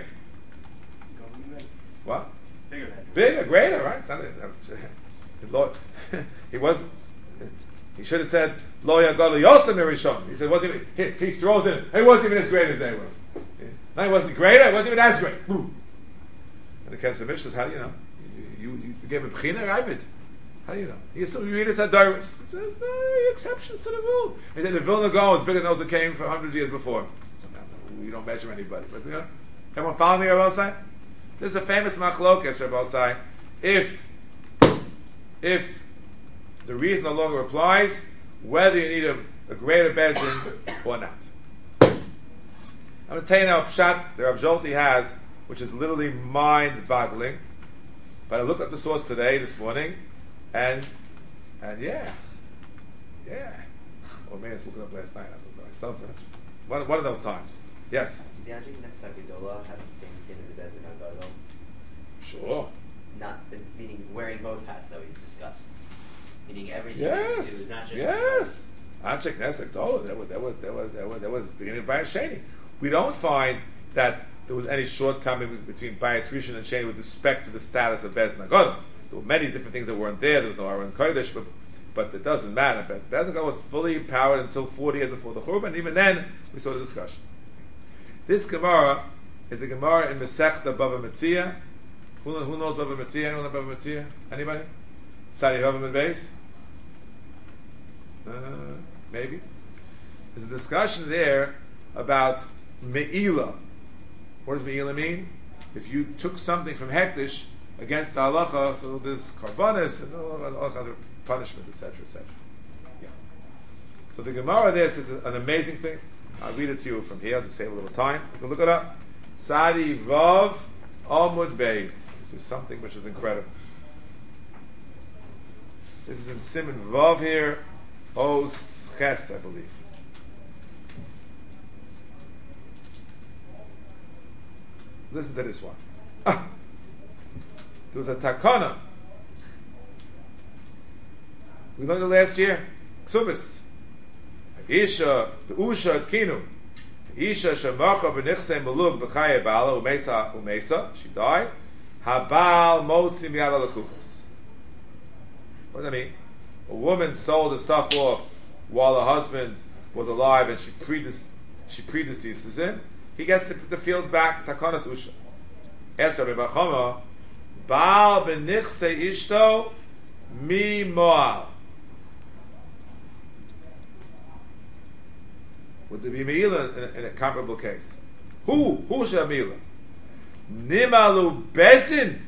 What? Bigger. Bigger, greater, right? Not, Lord, he wasn't. He should have said, Lo Yagol Yosem Rishon. He said, wasn't even, he, he throws in, he wasn't even as great as they were. No, he wasn't greater, he wasn't even as great. Boom. And the Kesef Mishnah says, how do you know? You, you, you gave him Bechina, Ravid. How do you know? He still read us at Doris. There's no exceptions to the rule. He said the Vilna Gaon was bigger than those that came for hundred years before. We don't measure anybody, but you know, everyone follow me, Rabbi Osai? This is a famous machlokes, Rabbi Osai. If if the reason no longer applies, whether you need a, a greater bezin or not. I'm going to tell you now a pshat that Rav Zolti has, which is literally mind-boggling. But I looked up the source today, this morning, and and yeah, yeah. Or maybe I was looking up last night. I don't know myself. One one of those times. Yes. The Anjik Nesa Gedola have the same thing as the Bezin Agadol. Sure. Not meaning wearing both hats that we discussed. Meaning everything. Yes. It was not just yes. Anjik Nesa Gedola. That was that was that was that was that was beginning of Bayis Sheni. We don't find that there was any shortcoming between Bayis Rishon and Sheni with respect to the status of Bezin Agadol. There were many different things that weren't there. There was no Aron Kodesh, but but it doesn't matter. Bezin Agadol was fully empowered until forty years before the Churban. Even then, we saw the discussion. This Gemara is a Gemara in Masechta Bava Metzia. Who, who knows Bava Metzia? Anyone know Bava Metzia? Anybody? Sadi Bava Metzia? Uh, maybe. There's a discussion there about Me'ila. What does Me'ila mean? If you took something from Hektish against the halacha, so there's karbanis and all, all kinds of punishments, et cetera, et cetera. Yeah. So the Gemara there says an amazing thing. I'll read it to you from here to save a little time. You can look it up. Sadi Vav Amud Beis. This is something which is incredible. This is in Siman Vav here. Os Ches, I believe. Listen to this one. Ah. There was a takana. We learned it last year. Ksubis. Isha, the Usha at Kinu. Isha Shemacha b'nichse melug b'chaye bala umesa umesa. She died. Habal Motzi Miyad Alakufos. What does that mean? A woman sold the stuff off while the husband was alive and she predece- she predeceases him. He gets the, the fields back. Takonas Usha. Ask Rabbi Bachama, Baal benichse ishto mi moal. Would there be Meila in, in a comparable case? Who? Who should have Meila? Nimalu Bezdin?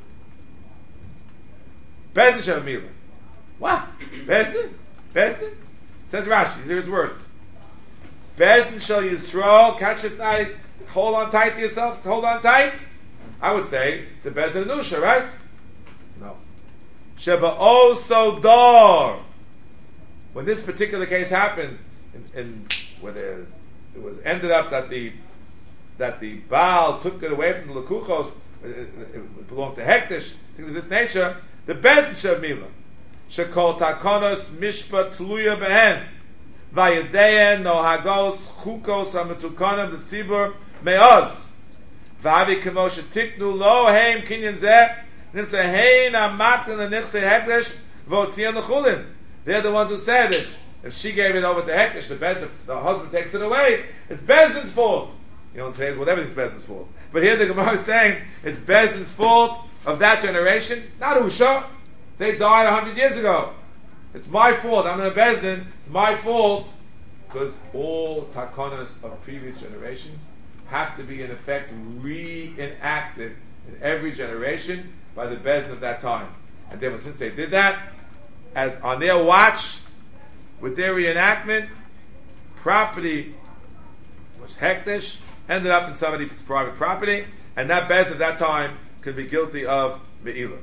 Bezdin should have Meila. What? Bezdin? Bezdin? Says Rashi, here's words. Bezdin shall Yisrael, catch this night, hold on tight to yourself, hold on tight. I would say the Bezdin Anusha, right? No. Sheba also door. When this particular case happened, in, in where there, it was ended up that the that the Baal took it away from the Lekuchos, it, it, it belonged to Hektish, things of this nature, the Bezdin Shev Mila. Shekol Takonos Mishpat Tluya Behen. Vayedeyen no Hagos Chukos Ametukonim the Tzibur Meoz. Vavi Kemoshe Tiknu Lo Heim Kinyan Zeh Nimtze Hein Amatin and Nichse Hektish Votzion Lechulin. They're the ones who said it. If she gave it over to Hektish, the, the, the husband takes it away, it's Bezdin's fault. You know, in today's world, everything's Bezdin's fault. But here the Gemara is saying it's Bezdin's fault of that generation, not Usha. They died a hundred years ago. It's my fault. I'm in a Bezdin. It's my fault because all takonas of previous generations have to be in effect reenacted in every generation by the Bezdin of that time. And then since they did that, as on their watch, with their reenactment, property was hektish, ended up in somebody's private property, and that Bezdin at that time could be guilty of Me'ilah.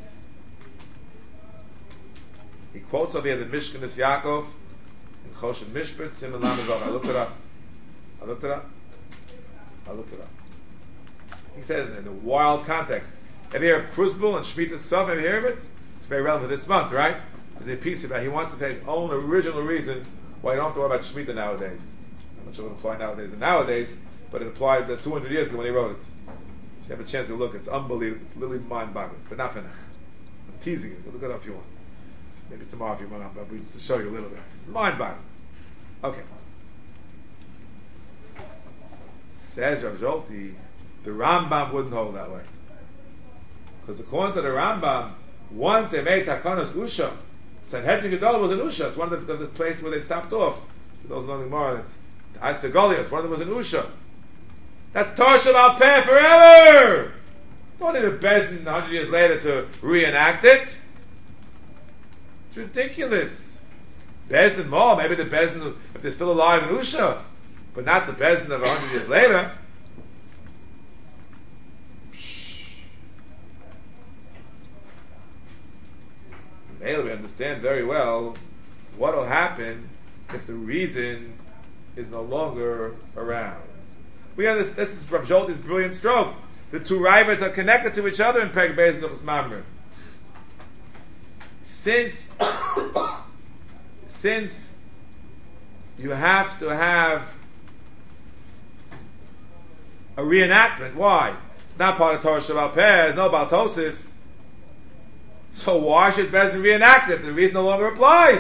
He quotes over here the Mishkanis Yaakov in Choshen Mishpat, Simon Lamazov. I looked it up. I looked it up. I looked it up. He says in a wild context. Have you heard of Prusbul and Shemitah Sov? Have you heard of it? It's very relevant this month, right? There's a piece about he wants to take his own original reason why you don't have to worry about Shemitah nowadays. I'm not sure what it applies nowadays and nowadays, but it applied two hundred years ago when he wrote it. If you have a chance to look, it's unbelievable. It's literally mind-boggling. But not for now. I'm teasing you. Look it up if you want. Maybe tomorrow if you want, I'll be just to show you a little bit. It's mind-boggling. Okay. Says Rav Zolti, the Rambam wouldn't hold that way. Because according to the Rambam, once they made Takonos Usha, Sanhedrin Gedol was an Usha. It's one of the, of the places where they stopped off. For those knowing more, it's Isagolios. One of them was an Usha. That's Torah Shabbat Peh forever! Don't need a Bezdin a hundred years later to reenact it. It's ridiculous. Bezdin more, maybe the Bezdin, if they're still alive in Usha, but not the Bezdin of a hundred years later. Maybe we understand very well what will happen if the reason is no longer around. We understand this is Rav Zolti's brilliant stroke. The two rivets are connected to each other in Perek Beis Hilchos Mamre. Since, since you have to have a reenactment, why? It's not part of Torah Shabbat Peh, it's no Baal Tosif. So why should Bezdin reenact it? The reason no longer applies.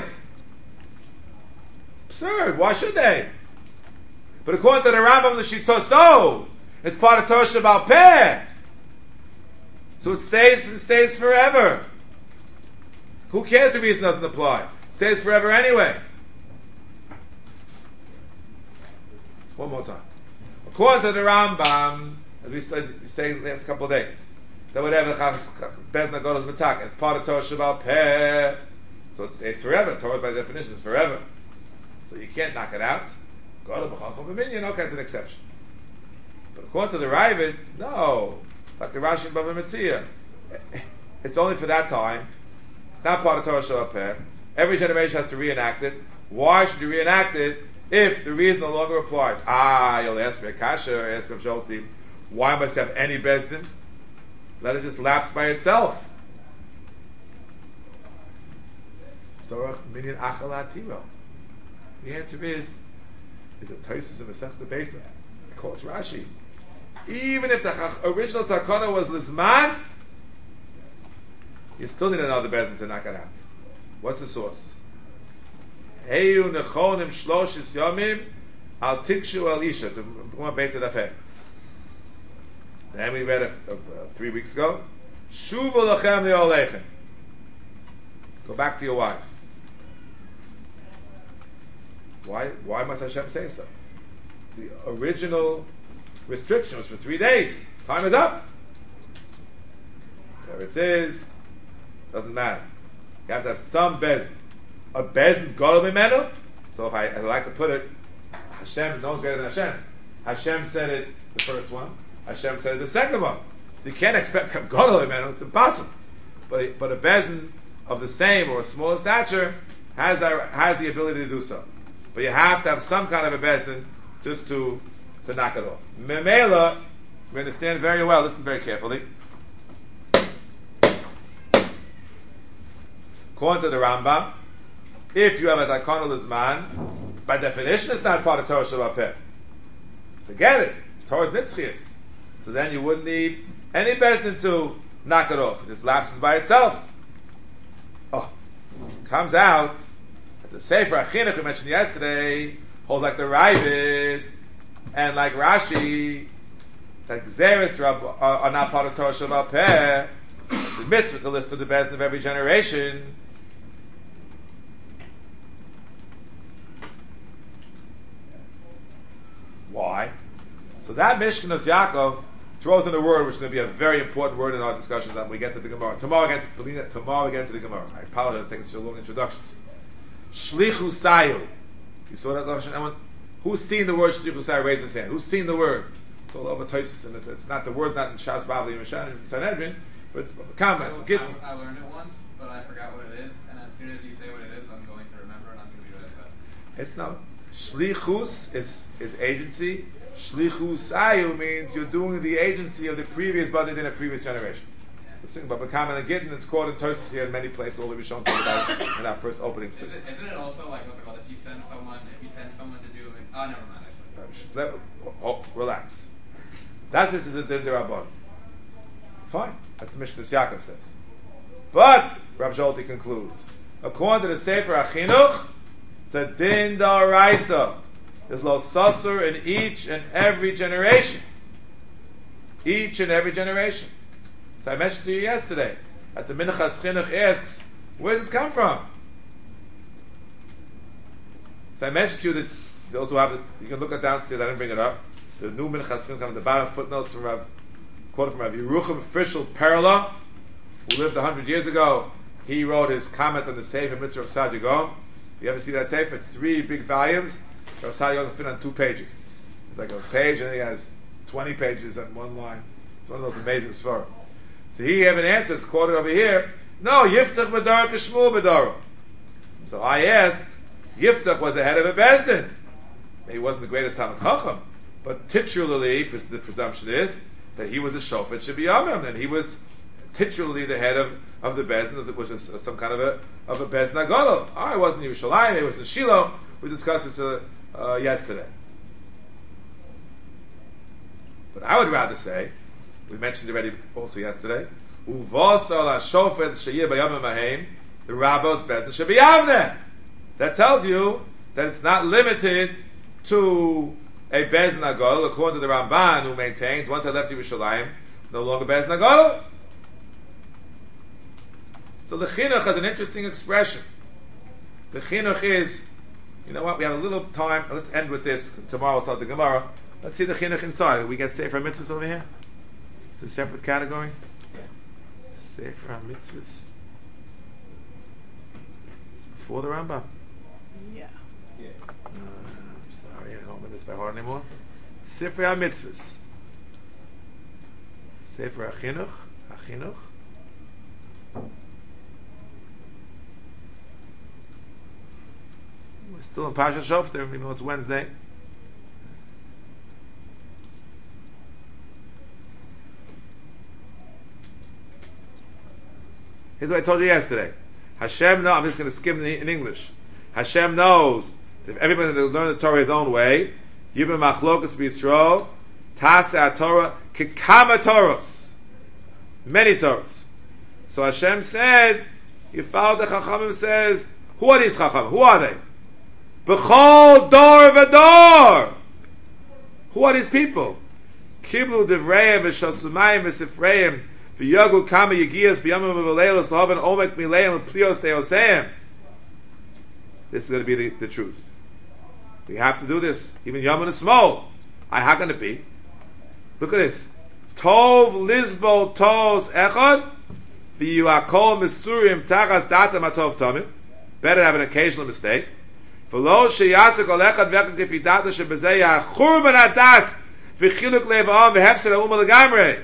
Absurd. Why should they? But according to the Rambam, the Shitoso, it's part of Torah Shabbat Peh. So it stays and stays forever. Who cares if the reason doesn't apply? It stays forever anyway. One more time. According to the Rambam, as we said, we say the last couple of days, that whatever Bezdin Agodos Matak, it's part of Torah Shabbat Peh. So it stays forever. Torah by definition is forever. So you can't knock it out. God of B'chal B'minyan, okay, it's an exception. But according to the Ravid, no. Like the Rashi and Bava Metzia, it's only for that time. It's not part of Torah Shabbat Peh. Every generation has to reenact it. Why should you reenact it if the reason no longer applies? Ah, you'll ask me, Kasha, ask of Jolti, why must you have any Bezdin? Let it just lapse by itself. The answer is, is it Tosis of Masechta Beita? It quotes Rashi. Even if the original takana was Lizman, you still need another bezin to knock it out. What's the source? Heyu nechonim shloshis yomim al tikshu al isha. So one beit dafeh. Then we read it uh, uh, three weeks ago. Shuvu lachem leolechem. Go back to your wives. Why? Why must Hashem say so? The original restriction was for three days. Time is up. There it is. Doesn't matter. You have to have some bezin. A bezin gadol mimenu. So if I, as I like to put it, Hashem, no one's greater than Hashem. Hashem said it the first one. Hashem said it the second one. So you can't expect a gadol mimenu. It's impossible. But but a bezin of the same or smaller stature has the, has the ability to do so. But you have to have some kind of a bezin just to to knock it off. Memela, we understand very well. Listen very carefully. According to the Rambam, if you have a Dakonal Lizman, by definition it's not part of Torah Shabbat. Forget it. Torah is Nitzchias. So then you wouldn't need any bezin to knock it off. It just lapses by itself. Oh, comes out that the Sefer HaChinuch we mentioned yesterday holds like the Ravid and like Rashi that Gzeres are, are not part of Torah Shabbat Peh. The mitzvah to list of the bezin of every generation. Why? So that Mishkanos Yaakov throws in a word which is going to be a very important word in our discussions when we get to the Gemara. Tomorrow again, tomorrow we get to the Gemara. I apologize, thanks for long introductions. Shlichu Sayu. You saw that lashon? Anyone? Who's seen the word Shlichu Sayu? Raise his hand. Who's seen the word? It's all over Tosis, and it's, it's not the word, not in Shas Bavli and Sanhedrin, but it's comments. I, I, I learned it once, but I forgot what it is, and as soon as you say what it is, I'm going to remember, and I'm going to do it. It's no. Shlichus is is agency. Shlichus Sayu means you're doing the agency of the previous, but in the previous generations. The thing about Bakaman and Gittin, it's called in Tosis here in many places. All the Rishon talked about in our first opening. Isn't it, isn't it also like what's it called? If you send someone, if you send someone to do, it, oh, never mind. Actually. Let, oh, relax. That's this is a din derabban. Fine. That's the Mishnah Yaakov says. But Rav Zolti concludes, according to the Sefer HaChinuch, it's a din d'oraisa. There's lo sasur in each and every generation. Each and every generation. So I mentioned to you yesterday that the Minchas Chinuch asks, where does this come from? So I mentioned to you that those who have it, you can look at downstairs, I didn't bring it up. The new Minchas Chinuch on the bottom footnotes from Rav, quoted from Rav Yerucham Frischel Perla, who lived a hundred years ago. He wrote his comment on the Sefer Mitzvah of Saadia Gaon. If you ever see that Sefer, it's three big volumes. Rav Saadia Gaon fit on two pages. It's like a page, and he has twenty pages on one line. It's one of those amazing svarim. So he have an answer. It's quoted over here. No, Yiftach B'dar K'Shmuel B'dar. So I asked, Yiftach was the head of a bezdin. He wasn't the greatest Talmid Chacham, but titularly, the presumption is that he was a shofet Shebiyamim, and he was titularly the head of, of the bezdin, which was a, some kind of a of a bezdin agadol. Oh, it wasn't in Yerushalayim, it was in Shiloh. We discussed this uh, uh, yesterday. But I would rather say, we mentioned already also yesterday, Uvos al shofet sheyeh bayamim mahem, the rabbos bezdin shebiyavneh. That tells you that it's not limited to a bezdin agadol, according to the Ramban, who maintains once I left Yerushalayim, no longer bezdin agadol. So the chinuch has an interesting expression. The chinuch is, you know what? We have a little time. Let's end with this. Tomorrow we'll start the Gemara. Let's see the chinuch inside. We get Sefer Mitzvahs over here. It's a separate category. Yeah. Sefer Mitzvahs. Before the Rambam. Yeah. Yeah. Uh, I'm sorry, I don't remember this by heart anymore. Sefer HaMitzvahs. Sefer HaChinuch. HaChinuch. We're still in Parashat Shoftim, even though it's Wednesday. Here's what I told you yesterday. Hashem knows, I'm just going to skim the, in English. Hashem knows that if everybody will learn the Torah his own way, Yibim Machlokas B'Yisrael, Tasa Torah, Kikama Toros. Many Torahs. So Hashem said, you follow the Chachamim says, who are these Chachamim? Who are they? B'chol dor v'dor. Who are these people? Kiblu devreim v'shasumayim v'sifreim v'yagu kama yigiyas b'yamim v'leilos l'haven omek mileim l'plios teoseim. This is going to be the, the truth. We have to do this. Even Yom and Small. I how can it be? Look at this. Tov Lizbo Tos Echad V'yuakol Misurim Tachas Data Matov Tomim. Better have an occasional mistake. V'lo sheyasek ol echad v'echad kifi data shebezei ha'churban hadas v'chiluk le'va'am v'hefser ha'uma l'gamrei.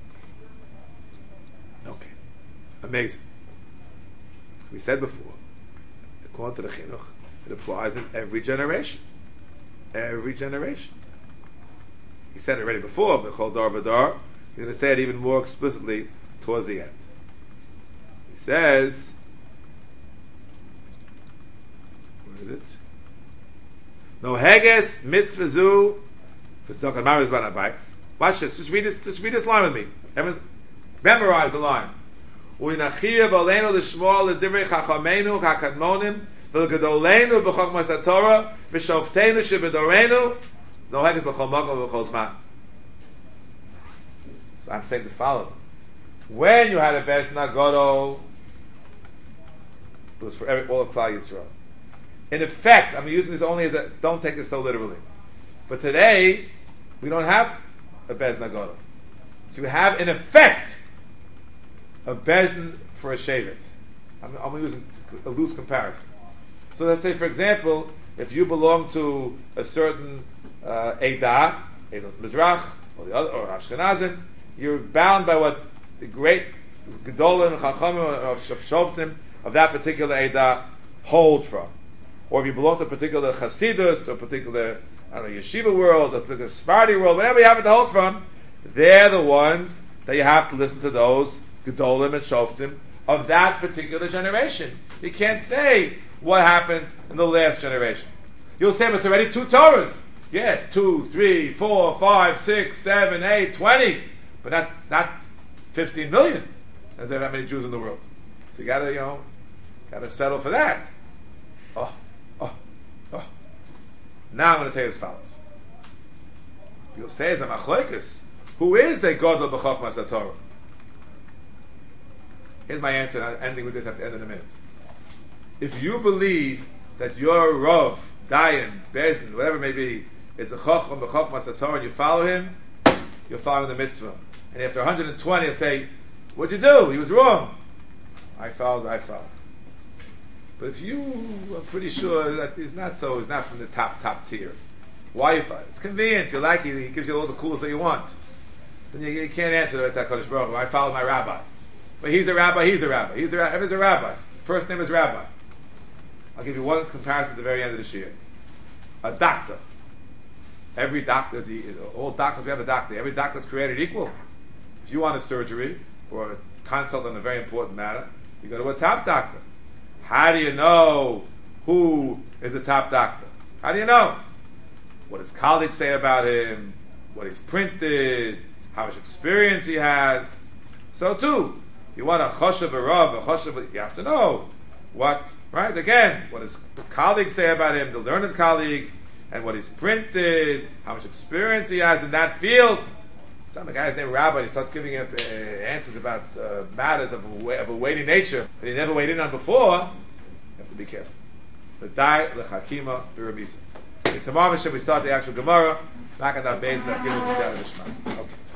Okay. Amazing. We said before, according to the chinuch, it applies in every generation. Every generation. He said it already before, b'chol dar v'dar. He's going to say it even more explicitly towards the end. He says, where is it? No heges mitzvah zu v'stokan maris b'nabikes. Watch this. Just read this. Just read this line with me. Everyone, memorize the line. U'inachiyah v'aleinu l'shmor l'divrei chachamenu ha'kadmonim v'l'gadolenu b'chokmas ha'torah v'shoftenu shebedorenu. No heges b'chol makom v'chol zman. So I'm saying the following. When you had a Beis Nagodo, it was for every, all of Klal Yisrael. In effect, I'm using this only as a, don't take this so literally. But today, we don't have a Beis Nagodo. So we have, in effect, a Beis for a Shevet. I'm, I'm using a loose comparison. So let's say, for example, if you belong to a certain uh, Eidah, Eidah Mizrach, or the other, or Ashkenazim, you're bound by what the great Gedolim and Chachamim of Shoftim of that particular Eidah hold from. Or if you belong to a particular Chasidus, or a particular I don't know, Yeshiva world, a particular Sephardi world, whatever you happen to hold from, they're the ones that you have to listen to those Gedolim and Shoftim of that particular generation. You can't say what happened in the last generation. You'll say, but it's already two Torahs. Yeah, it's two, three, four, five, six, seven, eight, twenty, but not not fifteen million. There's that many Jews in the world. So you gotta, you know, gotta settle for that. Oh, oh, oh. Now I'm going to tell you as follows. You'll say it's a machlokes. Who is a Godel b'chokhmas haTorah? Here's my answer. I'm ending with this at the end of the minute. If you believe that your Rav, Dayan, Bezin, whatever it may be, is a Chochma b'chokhmas haTorah, and you follow him, you're following the mitzvah. And after one hundred twenty, you'll say, what'd you do? He was wrong. I followed, I followed. But if you are pretty sure that he's not so, he's not from the top, top tier. Why you follow? It's convenient, you like it, he gives you all the coolest that you want. Then you, you can't answer that, that Kodesh Baruch Hu. I follow my rabbi. But he's a rabbi, he's a rabbi. He's a rabbi, everyone's a rabbi. First name is rabbi. I'll give you one comparison at the very end of this year. A doctor. Every doctor, is all doctors, we have a doctor. Every doctor is created equal. If you want a surgery or a consult on a very important matter, you go to a top doctor. How do you know who is a top doctor? How do you know? What his colleagues say about him, what he's printed, how much experience he has. So too, you want a choshev a rav, a choshev, you have to know what, right? Again, what his colleagues say about him, the learned colleagues, and what he's printed, how much experience he has in that field. Some guy's named Rabbi, he starts giving him uh, answers about uh, matters of a, of a weighty nature that he never weighed in on before. You have to be careful. L'dai l'chakima b'ramisa. Tomorrow we start the actual Gemara. Back on our base, that gives us the Mishmar. Okay.